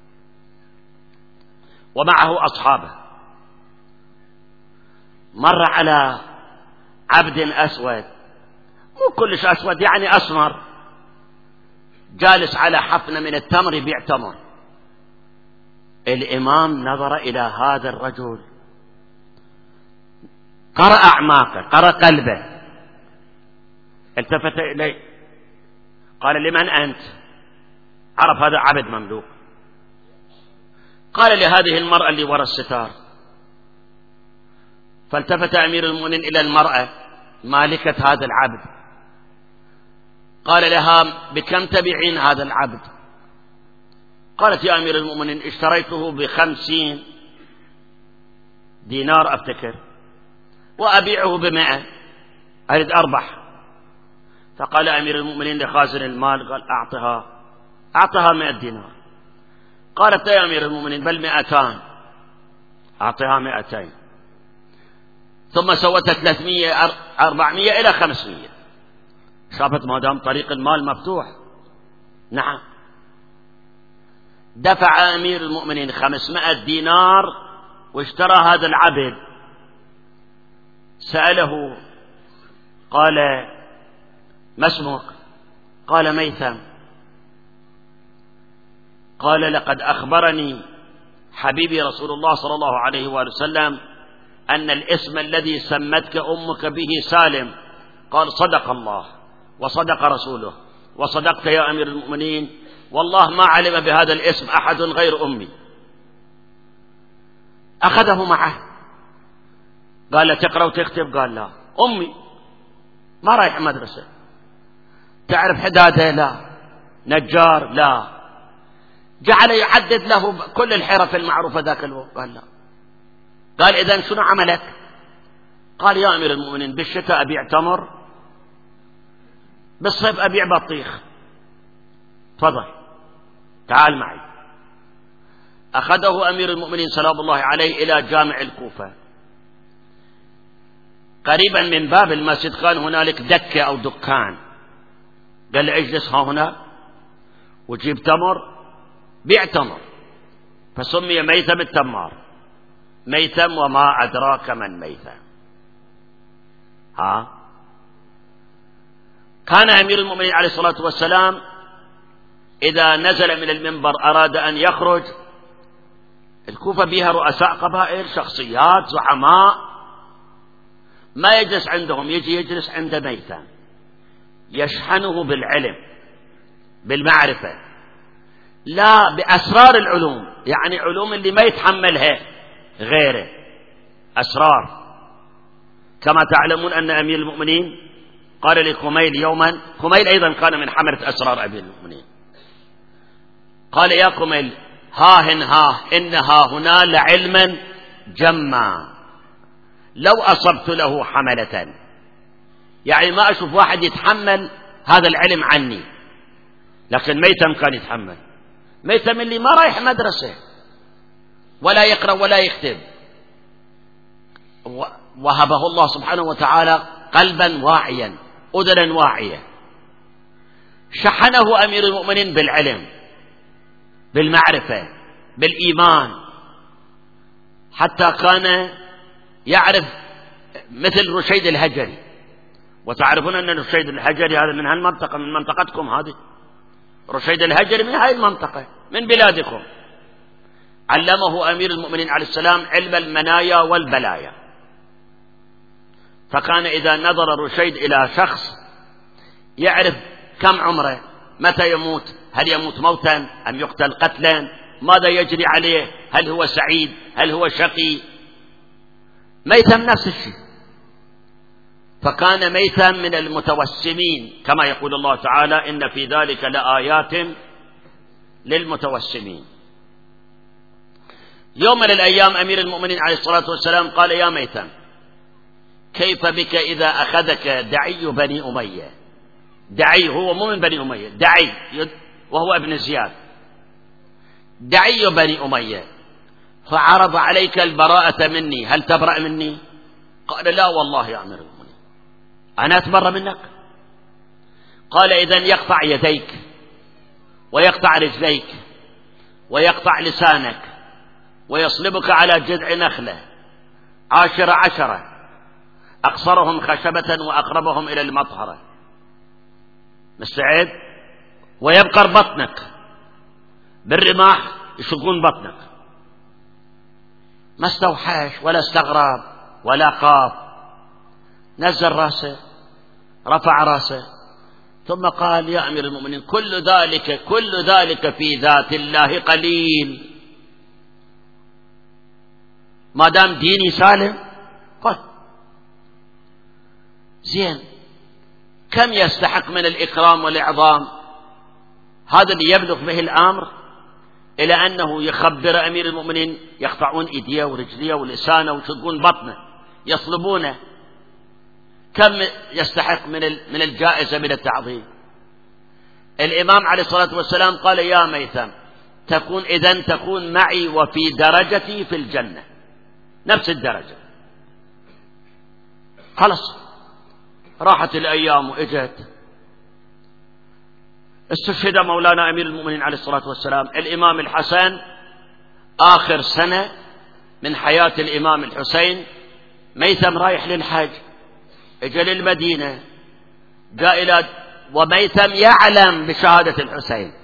ومعه أصحابه، مر على عبد أسود، مو كلش أسود يعني أسمر، جالس على حفنة من التمر يبيع تمر. الإمام نظر إلى هذا الرجل، قرأ أعماقه، قرأ قلبه، التفت إليه قال: لمن أنت؟ عرف هذا عبد مملوك. قال: لهذه المرأة اللي وراء الستار. فالتفت أمير المؤمنين إلى المرأة مالكة هذا العبد، قال لها: بكم تبيعين هذا العبد؟ قالت: يا أمير المؤمنين اشتريته بخمسين دينار أفتكر، وأبيعه بمئة، أريد أربح. فقال أمير المؤمنين لخازن المال، قال: أعطها أعطها مئة دينار. قالت: يا أمير المؤمنين بل مئتان. أعطها مئتين. ثم سوت ثلاثمية أربعمية إلى خمسمية. شافت ما دام طريق المال مفتوح. نعم. دفع أمير المؤمنين خمسمائة دينار واشترى هذا العبد. سأله قال: ما اسمك؟ قال: ميثم. قال: لقد أخبرني حبيبي رسول الله صلى الله عليه وآله وسلم أن الاسم الذي سمتك أمك به سالم. قال: صدق الله وصدق رسوله وصدقت يا أمير المؤمنين، والله ما علم بهذا الاسم أحد غير أمي. أخذه معه. قال: تقرأ وتكتب؟ قال: لا. أمي ما رايح مدرسة. تعرف حدادة؟ لا. نجار؟ لا. جعل يعدد له كل الحرف المعروفة ذاك الوقت. قال: لا. قال: إذن شنو عملك؟ قال: يا أمير المؤمنين بالشتاء أبيع تمر، بالصيف أبيع بطيخ. تفضل تعال معي. أخذه أمير المؤمنين سلام الله عليه إلى جامع الكوفة، قريبا من باب المسجد كان هنالك دكة أو دكان. قال له: اجلس ها هنا وجيب تمر، بيع تمر. فسمي ميثم التمار. ميثم وما أدراك من ميثم. ها كان أمير المؤمنين عليه الصلاة والسلام إذا نزل من المنبر أراد أن يخرج، الكوفة بها رؤساء قبائل، شخصيات، زعماء، ما يجلس عندهم، يجي يجلس عند ميثم يشحنه بالعلم بالمعرفة، لا بأسرار العلوم، يعني علوم اللي ما يتحملها غيره، أسرار. كما تعلمون أن أمير المؤمنين قال لكميل يوما، كميل أيضا كان من حملة أسرار أمير المؤمنين، قال: يا كميل ها هن ها إن ها هنا لعلما جما لو أصبت له حملة، يعني ما أشوف واحد يتحمل هذا العلم عني، لكن ميثم كان يتحمل. ميثم اللي ما رايح مدرسة ولا يقرأ ولا يكتب، وهبه الله سبحانه وتعالى قلبا واعيا، أذنا واعية، شحنه أمير المؤمنين بالعلم، بالمعرفة بالإيمان، حتى كان يعرف مثل رشيد الهجري. وتعرفون أن رشيد الهجري هذا من هالمنطقة، من منطقتكم هذه. رشيد الهجري من هاي المنطقة، من بلادكم. علمه أمير المؤمنين عليه السلام علم المنايا والبلايا. فكان إذا نظر رشيد إلى شخص يعرف كم عمره، متى يموت، هل يموت موتا أم يقتل قتلا، ماذا يجري عليه، هل هو سعيد هل هو شقي. ميثم نفس الشيء، فكان ميثم من المتوسمين، كما يقول الله تعالى إن في ذلك لآيات للمتوسمين. يوم من الأيام أمير المؤمنين عليه الصلاة والسلام قال يا ميثم كيف بك إذا أخذك دعي بني أمية. دعي هو مو من بني أمية، دعي وهو ابن زياد، دعي بني أمية، فعرض عليك البراءة مني، هل تبرأ مني؟ قال لا والله يا أمير المؤمنين أنا أتبرأ منك. قال إذن يقطع يديك ويقطع رجليك ويقطع لسانك ويصلبك على جذع نخلة عاشر عشرة، أقصرهم خشبة وأقربهم إلى المطهرة. مستعد؟ ويبقر بطنك بالرماح، يشقون بطنك. ما استوحش ولا استغرب ولا خاف، نزل راسه، رفع راسه، ثم قال يا أمير المؤمنين كل ذلك كل ذلك في ذات الله قليل، ما دام ديني سالم. قل زين، كم يستحق من الإكرام والإعظام هذا اللي يبلغ به الأمر إلى أنه يخبر أمير المؤمنين يقطعون إيديه ورجليه ولسانه ويشقون بطنه يصلبونه. كم يستحق من من الجائزة من التعظيم. الإمام عليه الصلاة والسلام قال يا ميثم تكون إذن تكون معي وفي درجتي في الجنة، نفس الدرجة. خلص راحت الأيام وإجت، استشهد مولانا أمير المؤمنين عليه الصلاة والسلام الإمام الحسن آخر سنة من حياة الإمام الحسين. ميثم رايح للحج، اجى للمدينة، جاء إلى وميثم يعلم بشهادة الحسين.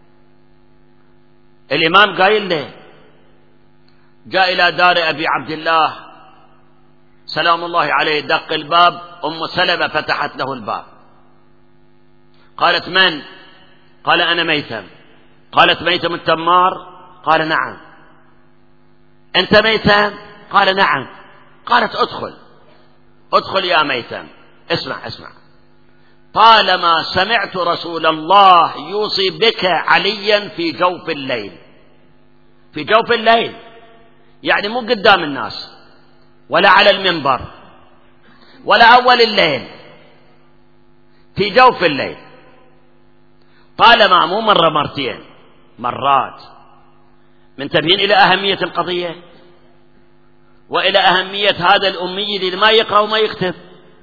الإمام قايل له، جاء إلى دار أبي عبد الله سلام الله عليه، دق الباب، أم سلمة فتحت له الباب، قالت من؟ قال أنا ميثم. قالت ميثم التمار؟ قال نعم. أنت ميثم؟ قال نعم. قالت ادخل ادخل يا ميثم، اسمع اسمع، طالما سمعت رسول الله يوصي بك عليا في جوف الليل. في جوف الليل يعني مو قدام الناس ولا على المنبر ولا أول الليل، في جوف الليل. طالما مو مرة مرتين، مرات. منتبهين إلى أهمية القضية وإلى أهمية هذا الأمي اللي ما يقرأ وما يكتب.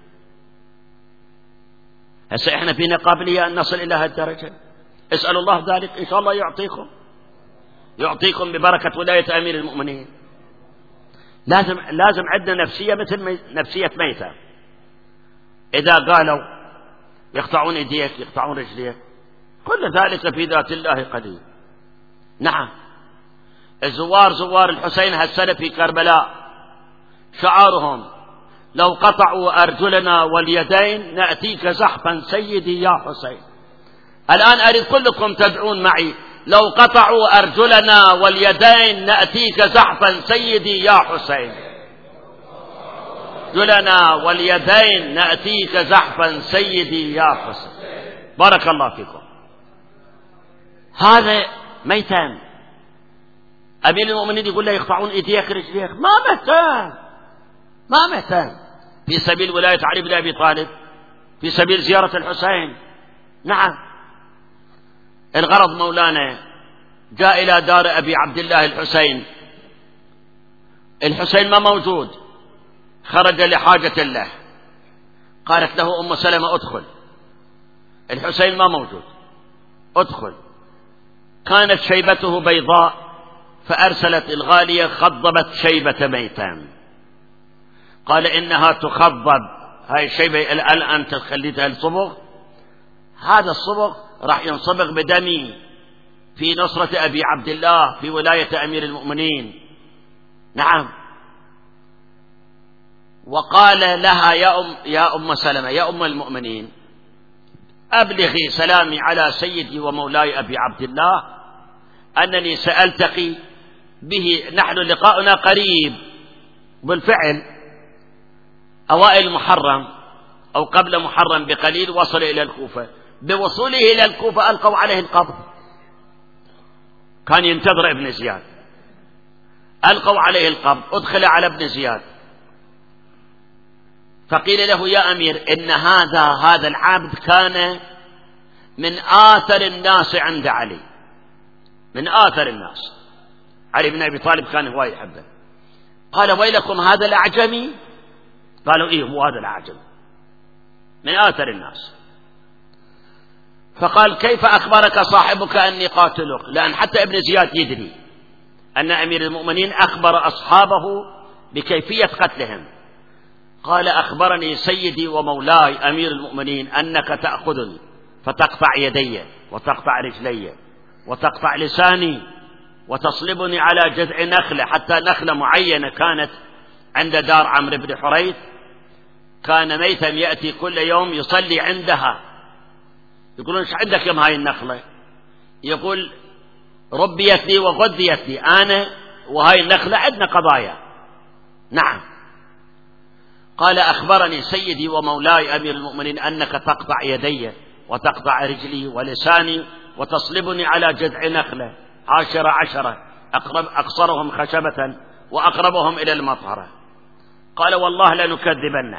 هسه إحنا فينا قابلية أن نصل إلى هالدرجة. اسأل الله ذلك، إن شاء الله يعطيكم يعطيكم ببركة ولاية أمير المؤمنين. لازم لازم عندنا نفسية مثل نفسية ميثم. إذا قالوا يقطعون يديك يقطعون رجليك، كل ذلك في ذات الله قليل. نعم، الزوار زوار الحسين هالسنة في كربلاء شعارهم لو قطعوا أرجلنا واليدين نأتيك زحفا سيدي يا حسين. الآن أريد كلكم تدعون معي، لو قطعوا أرجلنا واليدين نأتيك زحفا سيدي يا حسين. أرجلنا واليدين نأتيك زحفا سيدي يا حسين. بارك الله فيكم. هذا ميثم. أمير المؤمنين يقول له يقطعون إيديك رجليك، ما مهتم ما مهتم في سبيل ولاية علي بن أبي طالب، في سبيل زيارة الحسين. نعم، الغرض مولانا جاء إلى دار أبي عبد الله الحسين، الحسين ما موجود، خرج لحاجة له، قالت له أم سلمة ادخل، الحسين ما موجود، ادخل. كانت شيبته بيضاء، فأرسلت الغالية خضبت شيبة ميتان. قال إنها تخضب، هاي الشيبة الآن أنت خليتها الصبغ، هذا الصبغ راح ينصبغ بدمي في نصرة أبي عبد الله في ولاية أمير المؤمنين. نعم. وقال لها يا أم, يا أم سلمة يا أم المؤمنين أبلغي سلامي على سيدي ومولاي أبي عبد الله أنني سألتقي به، نحن لقاؤنا قريب. بالفعل أوائل محرم أو قبل محرم بقليل وصل إلى الكوفة، بوصوله إلى الكوفة ألقوا عليه القبض، كان ينتظر ابن زياد، ألقوا عليه القبض، أدخل على ابن زياد، فقيل له يا أمير إن هذا هذا العبد كان من آثر الناس عند علي، من آثر الناس، علي بن أبي طالب كان هو يحبه. قال ويلكم هذا الأعجمي؟ قالوا إيه هو هذا الأعجمي من آثر الناس. فقال كيف أخبرك صاحبك أني قاتلك؟ لأن حتى ابن زياد يدري أن أمير المؤمنين أخبر أصحابه بكيفية قتلهم. قال أخبرني سيدي ومولاي أمير المؤمنين أنك تأخذني فتقطع يدي وتقطع رجلي وتقطع لساني وتصلبني على جذع نخلة، حتى نخلة معينة كانت عند دار عمرو بن حريث، كان ميتم يأتي كل يوم يصلي عندها. يقولون ايش عندك يوم هاي النخلة؟ يقول ربيت لي وغذيت لي أنا وهاي النخلة عندنا قضايا. نعم. قال أخبرني سيدي ومولاي أمير المؤمنين أنك تقطع يدي وتقطع رجلي ولساني وتصلبني على جذع نخلة، عشرة عشرة أقرب أقصرهم خشبة وأقربهم إلى المطهرة. قال والله لنكذبنه.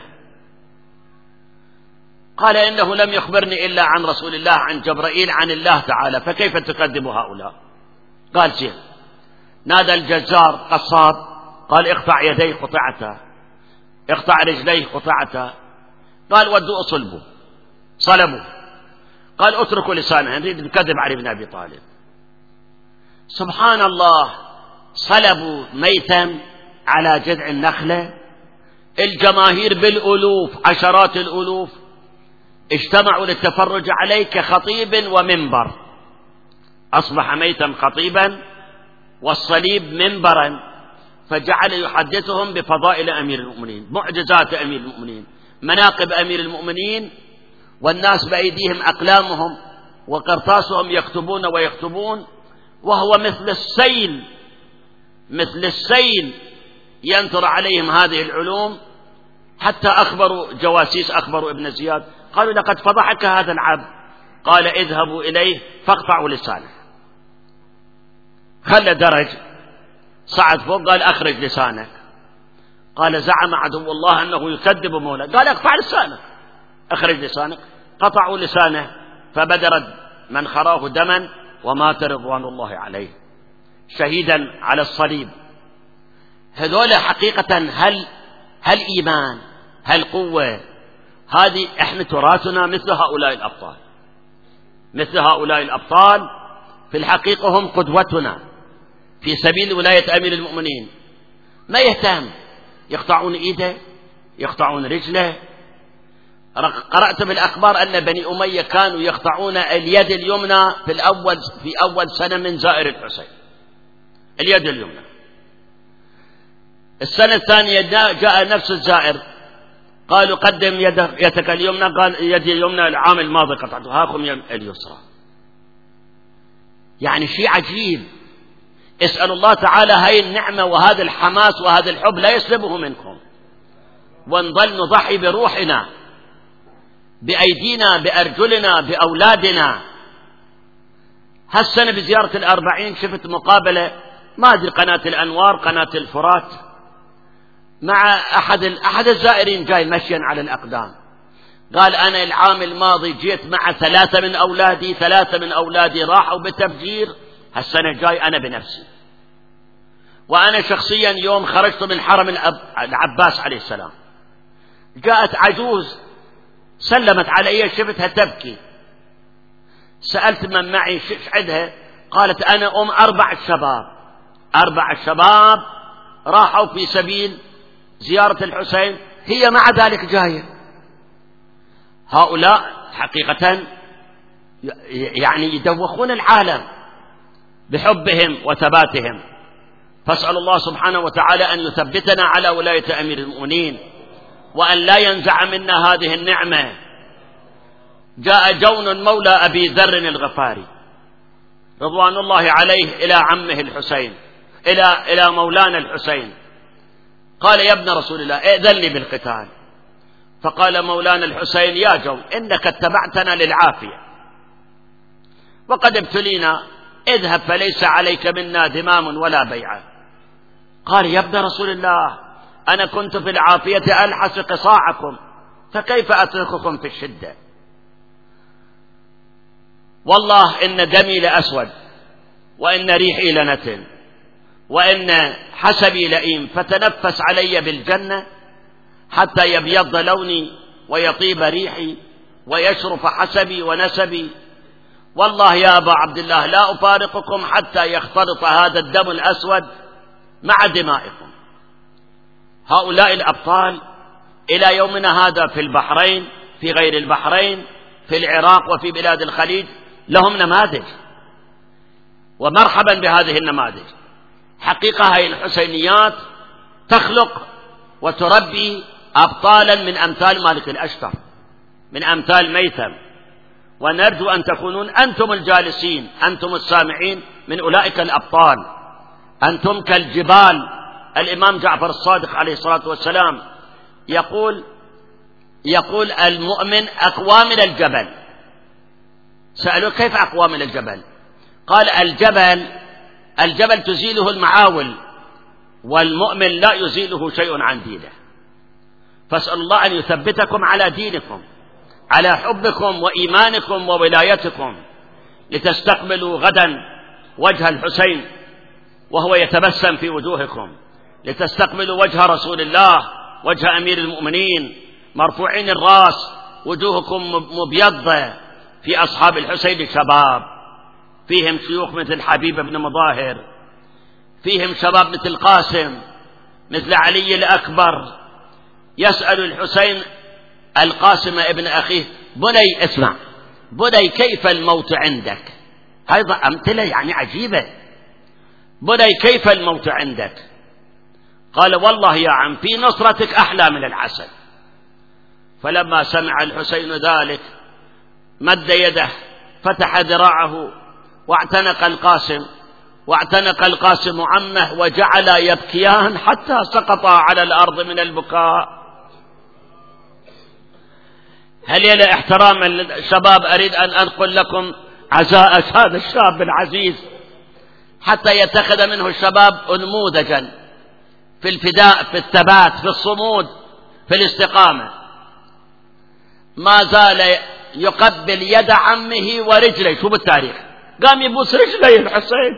قال إنه لم يخبرني إلا عن رسول الله عن جبرائيل عن الله تعالى، فكيف تكذب هؤلاء؟ قال شيء. نادى الجزار قصاب، قال اقطع يديه قطعته، اقطع رجليه قطعته. قال ودوا أصلبوا، صلبوا. قال اتركوا لسانه، نريد نكذب علي بن أبي طالب. سبحان الله، صلبوا ميتا على جذع النخلة. الجماهير بالألوف، عشرات الألوف اجتمعوا للتفرج عليه كخطيب ومنبر، أصبح ميتا خطيبا والصليب منبرا، فجعل يحدثهم بفضائل أمير المؤمنين، معجزات أمير المؤمنين، مناقب أمير المؤمنين، والناس بأيديهم أقلامهم وقرطاسهم يكتبون ويكتبون، وهو مثل السيل مثل السيل ينثر عليهم هذه العلوم. حتى أخبروا جواسيس، أخبروا ابن زياد، قالوا لقد فضحك هذا العبد. قال اذهبوا إليه فاقطعوا لسانه. خلى درج، صعد فوق، قال أخرج لسانك. قال زعم عدو الله أنه يكذب مولاه، قال اقطع لسانك، أخرج لسانك. قطعوا لسانه فبدرت منخراه دما ومات رضوان الله عليه شهيدا على الصليب. هذول حقيقة هل هل إيمان، هل قوة؟ هذه احنا تراثنا مثل هؤلاء الأبطال، مثل هؤلاء الأبطال في الحقيقة هم قدوتنا في سبيل ولاية أمير المؤمنين. ما يهتم، يقطعون إيده، يقطعون رجله. قرأت بالأخبار أن بني أمية كانوا يقطعون اليد اليمنى في الأول في أول سنة من زائر الحسين، اليد اليمنى. السنة الثانية جاء نفس الزائر، قالوا قدم يدك اليمنى، قال يدي اليمنى العام الماضي قطعتها، هاكم اليسرى. يعني شيء عجيب. اسأل الله تعالى هاي النعمة وهذا الحماس وهذا الحب لا يسلبه منكم، ونظل نضحي بروحنا، بأيدينا، بأرجلنا، بأولادنا. هالسنة بزيارة الأربعين شفت مقابلة، ما أدري قناة الأنوار قناة الفرات، مع أحد أحد الزائرين جاي مشيا على الأقدام، قال أنا العام الماضي جيت مع ثلاثة من أولادي، ثلاثة من أولادي راحوا بالتفجير، هالسنة جاي أنا بنفسي. وأنا شخصيا يوم خرجت من حرم العباس عليه السلام، جاءت عجوز سلمت علي، شفتها تبكي، سألت من معي شو عندها؟ قالت أنا أم أربع الشباب، أربع الشباب راحوا في سبيل زيارة الحسين، هي مع ذلك جاية. هؤلاء حقيقة يعني يدوخون العالم بحبهم وثباتهم، فاسأل الله سبحانه وتعالى أن يثبتنا على ولاية أمير المؤمنين وأن لا ينزع منا هذه النعمة. جاء جون مولى أبي ذر الغفاري رضوان الله عليه إلى عمه الحسين، إلى إلى مولانا الحسين، قال يا ابن رسول الله ائذن لي بالقتال. فقال مولانا الحسين يا جون إنك اتبعتنا للعافية وقد ابتلينا، اذهب فليس عليك منا ذمام ولا بيعة. قال يا ابن رسول الله أنا كنت في العافية ألحس قصاعكم، فكيف أترككم في الشدة؟ والله إن دمي لأسود وإن ريحي لنتن وإن حسبي لئيم، فتنفس علي بالجنة حتى يبيض لوني ويطيب ريحي ويشرف حسبي ونسبي. والله يا أبا عبد الله لا أفارقكم حتى يختلط هذا الدم الأسود مع دمائكم. هؤلاء الأبطال إلى يومنا هذا في البحرين، في غير البحرين، في العراق وفي بلاد الخليج لهم نماذج، ومرحبا بهذه النماذج. حقيقة هذه الحسينيات تخلق وتربي أبطالا من أمثال مالك الأشتر، من أمثال ميثم، ونرجو أن تكونون أنتم الجالسين، أنتم السامعين من أولئك الأبطال. أنتم كالجبال. الإمام جعفر الصادق عليه الصلاة والسلام يقول يقول المؤمن أقوى من الجبل. سألوا كيف أقوى من الجبل؟ قال الجبل الجبل تزيله المعاول، والمؤمن لا يزيله شيء عن دينه. فاسأل الله أن يثبتكم على دينكم، على حبكم وإيمانكم وولايتكم، لتستقبلوا غدا وجه الحسين وهو يتبسم في وجوهكم، لتستقبلوا وجه رسول الله، وجه أمير المؤمنين مرفوعين الرأس، وجوهكم مبيضة. في أصحاب الحسين شباب، فيهم شيوخ مثل حبيب بن مظاهر، فيهم شباب مثل قاسم، مثل علي الأكبر. يسأل الحسين القاسم ابن أخيه بني اسمع بني كيف الموت عندك؟ هذا أمثلة يعني عجيبة. بني كيف الموت عندك؟ قال والله يا عم في نصرتك أحلى من العسل. فلما سمع الحسين ذلك مد يده، فتح ذراعه واعتنق القاسم واعتنق القاسم عمه، وجعل يبكيان حتى سقطا على الأرض من البكاء. هل يلا احتراما للشباب أريد أن أنقل لكم عزاء هذا الشاب العزيز حتى يتخذ منه الشباب نموذجا في الفداء، في الثبات، في الصمود، في الاستقامة. ما زال يقبل يد عمه ورجله. شو بالتاريخ؟ قام يبوس رجلي الحسين،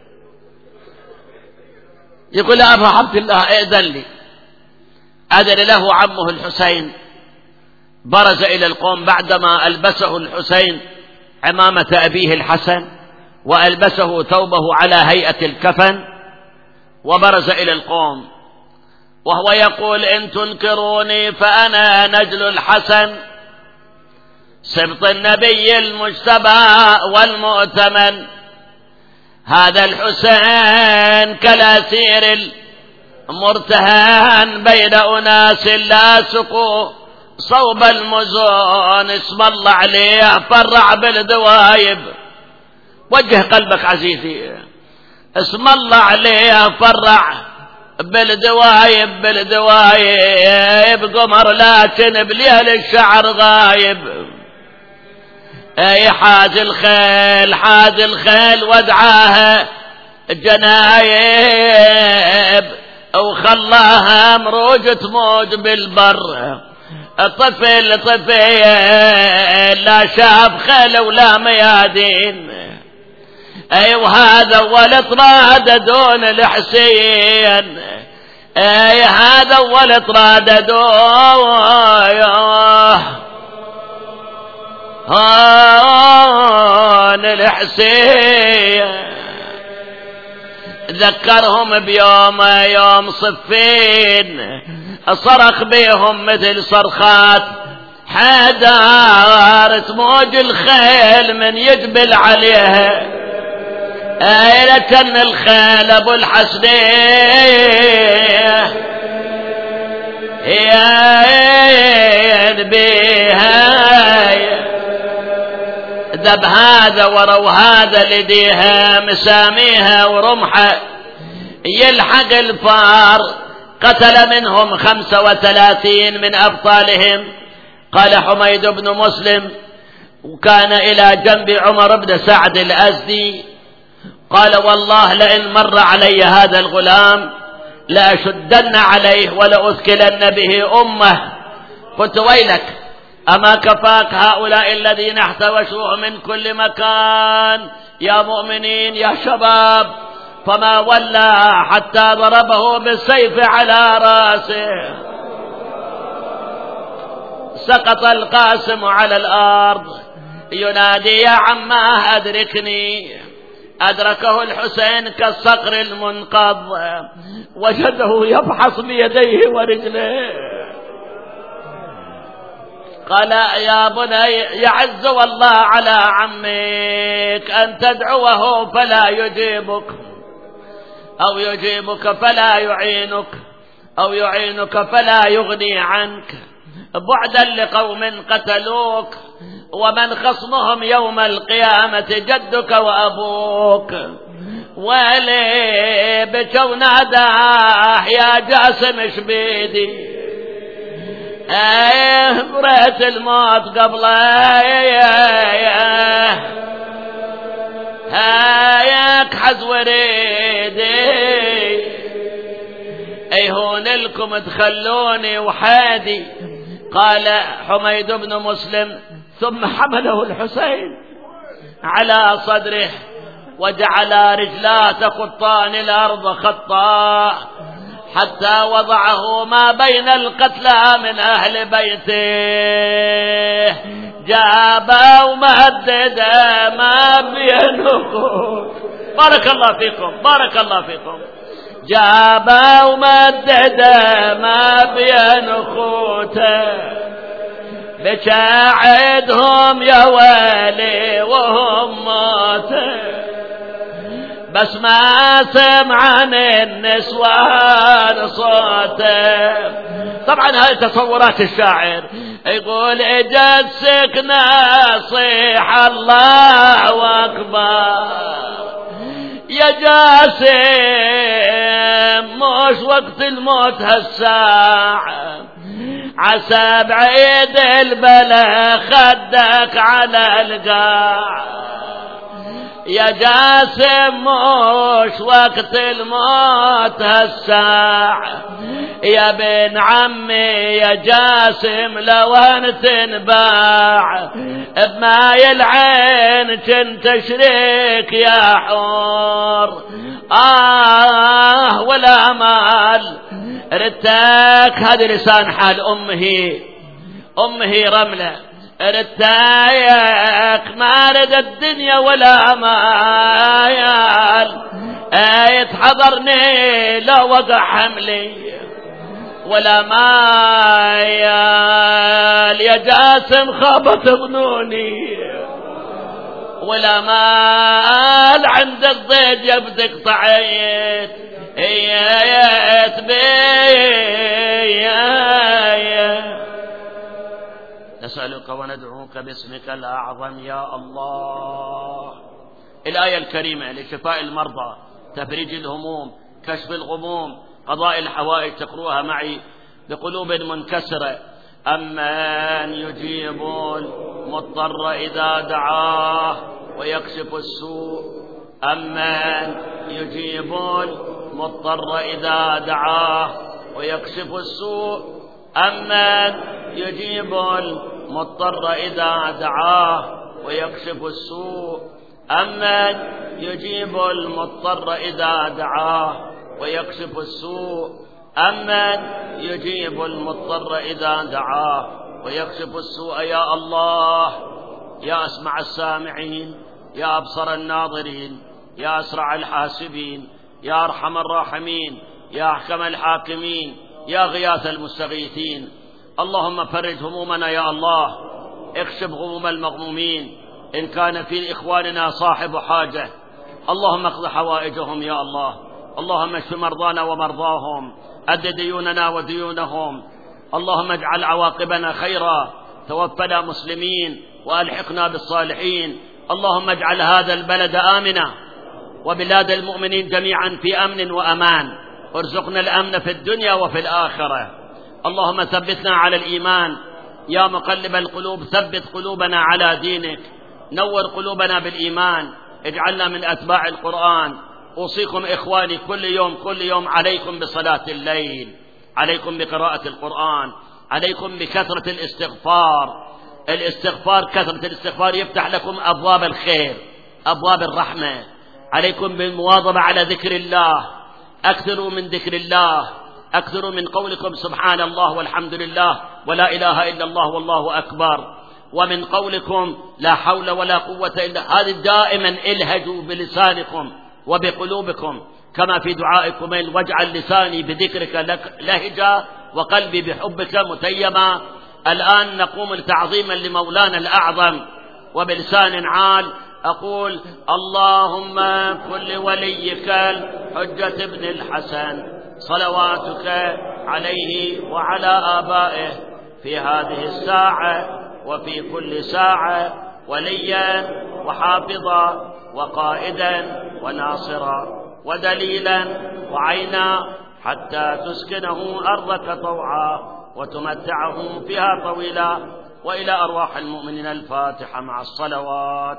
يقول يا أبا عبد الله ائذن لي. أذن له عمه الحسين، برز إلى القوم بعدما ألبسه الحسين عمامة أبيه الحسن وألبسه ثوبه على هيئة الكفن، وبرز إلى القوم وهو يقول إن تنكروني فأنا نجل الحسن سبط النبي المجتبى والمؤتمن. هذا الحسين كالأسير المرتهن بين أناس لا سقوا صوب المزون. اسم الله عليه فرع بالدوايب. وجه قلبك عزيزي. اسم الله عليه فرع بالدوايب بالدوايب قمر لكن بليل الشعر غايب. اي حاز الخيل حاز الخيل ودعاها الجنايب وخلاها مروج تموج بالبر. طفل طفل لا شاف خيل ولا ميادين. اي وهذا ولد راد دون الحسين. اي هذا ولد راد دون الحسين. تذكرهم بيوم يوم صفين صرخ بيهم مثل صرخات حدار تموج الخيل من يجبل عليها ايلا كان الخيل ابو الحسنين يا بيها ذب هذا ورو هذا لديها مساميها ورمحة يلحق الفار قتل منهم خمسة وثلاثين من أبطالهم. قال حميد بن مسلم وكان إلى جنب عمر بن سعد الأزدي قال والله لئن مر علي هذا الغلام لأشدن عليه ولأثكلن به أمه. قلت ويلك أما كفاك هؤلاء الذين احتوشوه من كل مكان يا مؤمنين يا شباب. فما ولى حتى ضربه بالسيف على رأسه سقط القاسم على الأرض ينادي يا عماه أدركني. أدركه الحسين كالصقر المنقض وجده يفحص بيديه ورجليه. قال يا بني يعز والله على عمك أن تدعوه فلا يجيبك أو يجيبك فلا يعينك أو يعينك فلا يغني عنك بعدا لقوم قتلوك ومن خصمهم يوم القيامة جدك وأبوك. ولي بكو ناداه يا جاسم شبيدي ايه بريت الموت قبله هايك حز وريدي ايهون لكم تخلوني وحادي. قال حميد بن مسلم ثم حمله الحسين على صدره وجعل رجلاه تخطان الأرض خطا حتى وضعه ما بين القتلى من أهل بيته جابا ومهددا ما بينهم. بارك الله فيكم بارك الله فيكم. جابا ومهددا ما بين أخوته بشاعدهم يا ويلي وهم موته بس ما سمع عن النسوان صوته. طبعا هاي تصورات الشاعر. يقول اجت سكنة صيح الله أكبر يا جاسم مش وقت الموت هالساعة عسى بعيد البلا خدك على القاع يا جاسم مش وقت الموت هالساعة يا بن عمي يا جاسم لو ان تنباع بماي العين كنت شريك يا حور. آه ولا مال ردتك هذا لسان حال أمه أمه رملة ردتك ما رد الدنيا ولا مال ايت حضرني لو وقع حملي ولا مال يا جاسم خابت ظنوني ولا مال عند الضيج يبدك طعيت ايات بي نسألك وندعوك باسمك الأعظم يا الله. الآية الكريمة لشفاء المرضى تفريج الهموم كشف الغموم قضاء الحوائج تقروها معي بقلوب منكسرة. أمن يجيب المضطر إذا دعاه ويكشف السوء أمن يجيب المضطر إذا دعاه ويكشف السوء أمن يجيب المضطر إذا دعاه ويكشف السوء أمن يجيب المضطر إذا دعاه ويكشف السوء أمن يجيب المضطر إذا دعاه ويكشف السوء. يا الله يا أسمع السامعين يا أبصر الناظرين يا أسرع الحاسبين يا أرحم الراحمين، يا أحكم الحاكمين، يا غياث المستغيثين. اللهم فرج همومنا يا الله، اكشف غموم المغمومين، إن كان في إخواننا صاحب حاجة اللهم اقض حوائجهم يا الله. اللهم اشف مرضانا ومرضاهم، أد ديوننا وديونهم. اللهم اجعل عواقبنا خيرا، توفنا مسلمين وألحقنا بالصالحين. اللهم اجعل هذا البلد آمنا وبلاد المؤمنين جميعا في أمن وأمان، ارزقنا الأمن في الدنيا وفي الآخرة. اللهم ثبتنا على الإيمان، يا مقلب القلوب ثبت قلوبنا على دينك، نور قلوبنا بالإيمان، اجعلنا من أتباع القرآن. أوصيكم إخواني كل يوم كل يوم عليكم بصلاة الليل، عليكم بقراءة القرآن، عليكم بكثرة الاستغفار. الاستغفار، كثرة الاستغفار يفتح لكم أبواب الخير، أبواب الرحمة. عليكم بالمواظبة على ذكر الله، أكثروا من ذكر الله، أكثروا من قولكم سبحان الله والحمد لله ولا إله إلا الله والله أكبر، ومن قولكم لا حول ولا قوة إلا. هذه دائما الهجوا بلسانكم وبقلوبكم، كما في دعائكم واجعل لساني بذكرك لهجا وقلبي بحبك متيما. الآن نقوم تعظيما لمولانا الأعظم، وبلسان عال أقول اللهم كن لوليك الحجة ابن الحسن صلواتك عليه وعلى آبائه في هذه الساعة وفي كل ساعة وليا وحافظا وقائدا وناصرا ودليلا وعينا، حتى تسكنه أرضك طوعا وتمتعه فيها طويلا. وإلى أرواح المؤمنين الفاتحة مع الصلوات.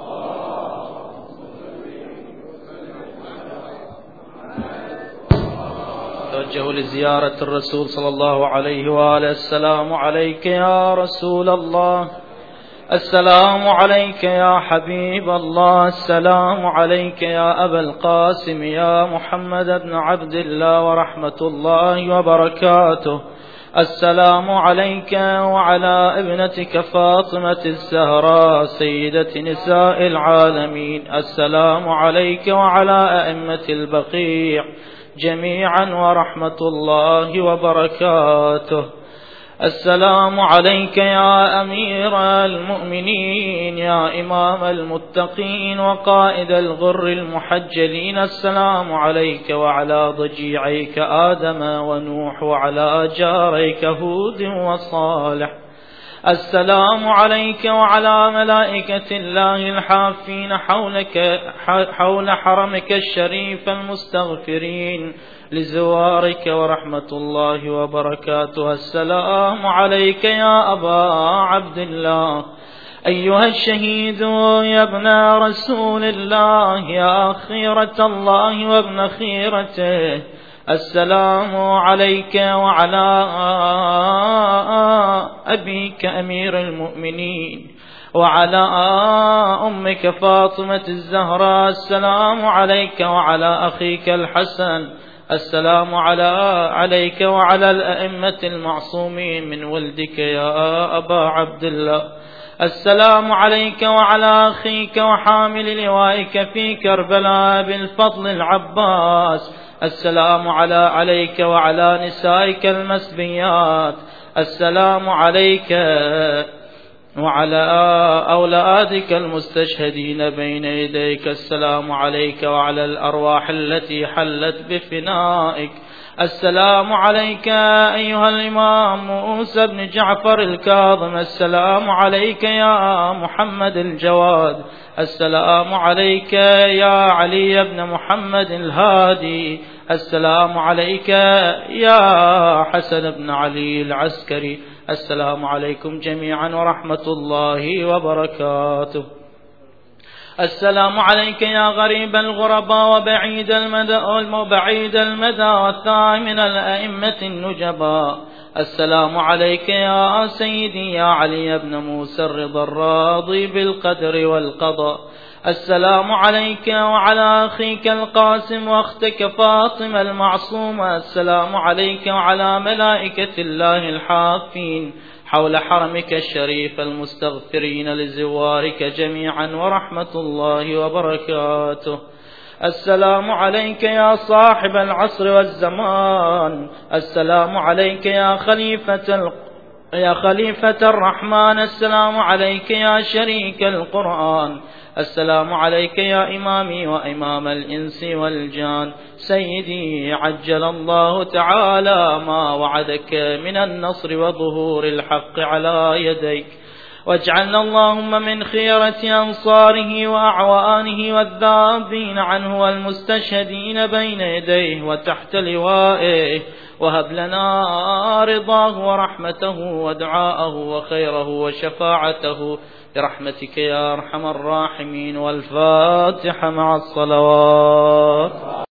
توجه لزيارة الرسول صلى الله عليه وآله. السلام عليك يا رسول الله، السلام عليك يا حبيب الله، السلام عليك يا أبا القاسم يا محمد بن عبد الله ورحمة الله وبركاته. السلام عليك وعلى ابنتك فاطمة الزهراء سيدة نساء العالمين. السلام عليك وعلى أئمة البقيع جميعا ورحمة الله وبركاته. السلام عليك يا أمير المؤمنين، يا إمام المتقين وقائد الغر المحجلين. السلام عليك وعلى ضجيعيك آدم ونوح وعلى جاريك هود وصالح. السلام عليك وعلى ملائكة الله الحافين حولك حول حرمك الشريف المستغفرين لزوارك ورحمة الله وبركاته. السلام عليك يا أبا عبد الله أيها الشهيد يا ابن رسول الله، يا خيرة الله وابن خيرته. السلام عليك وعلى أبيك أمير المؤمنين وعلى أمك فاطمة الزهراء. السلام عليك وعلى أخيك الحسن. السلام على عليك وعلى الأئمة المعصومين من ولدك يا أبا عبد الله. السلام عليك وعلى أخيك وحامل لوائك في كربلاء بالفضل العباس. السلام على عليك وعلى نسائك المسبيات. السلام عليك وعلى أولادك المستشهدين بين يديك. السلام عليك وعلى الأرواح التي حلت بفنائك. السلام عليك أيها الإمام موسى بن جعفر الكاظم. السلام عليك يا محمد الجواد. السلام عليك يا علي بن محمد الهادي. السلام عليك يا حسن بن علي العسكري. السلام عليكم جميعا ورحمة الله وبركاته. السلام عليك يا غريب الغرباء وبعيد المدى وبعيد المدى والثاني من الأئمة النجباء. السلام عليك يا سيدي يا علي بن موسى الرضا الراضي بالقدر والقضاء. السلام عليك وعلى أخيك القاسم وأختك فاطمة المعصومة. السلام عليك وعلى ملائكة الله الحافين حول حرمك الشريف المستغفرين لزوارك جميعا ورحمة الله وبركاته. السلام عليك يا صاحب العصر والزمان. السلام عليك يا خليفة ال... يا خليفة الرحمن. السلام عليك يا شريك القرآن. السلام عليك يا إمامي وإمام الإنس والجان. سيدي عجل الله تعالى ما وعدك من النصر وظهور الحق على يديك، واجعلنا اللهم من خيرة أنصاره وأعوانه والذابين عنه والمستشهدين بين يديه وتحت لوائه، وهب لنا رضاه ورحمته ودعاءه وخيره وشفاعته برحمتك يا أرحم الراحمين. والفاتحة مع الصلوات.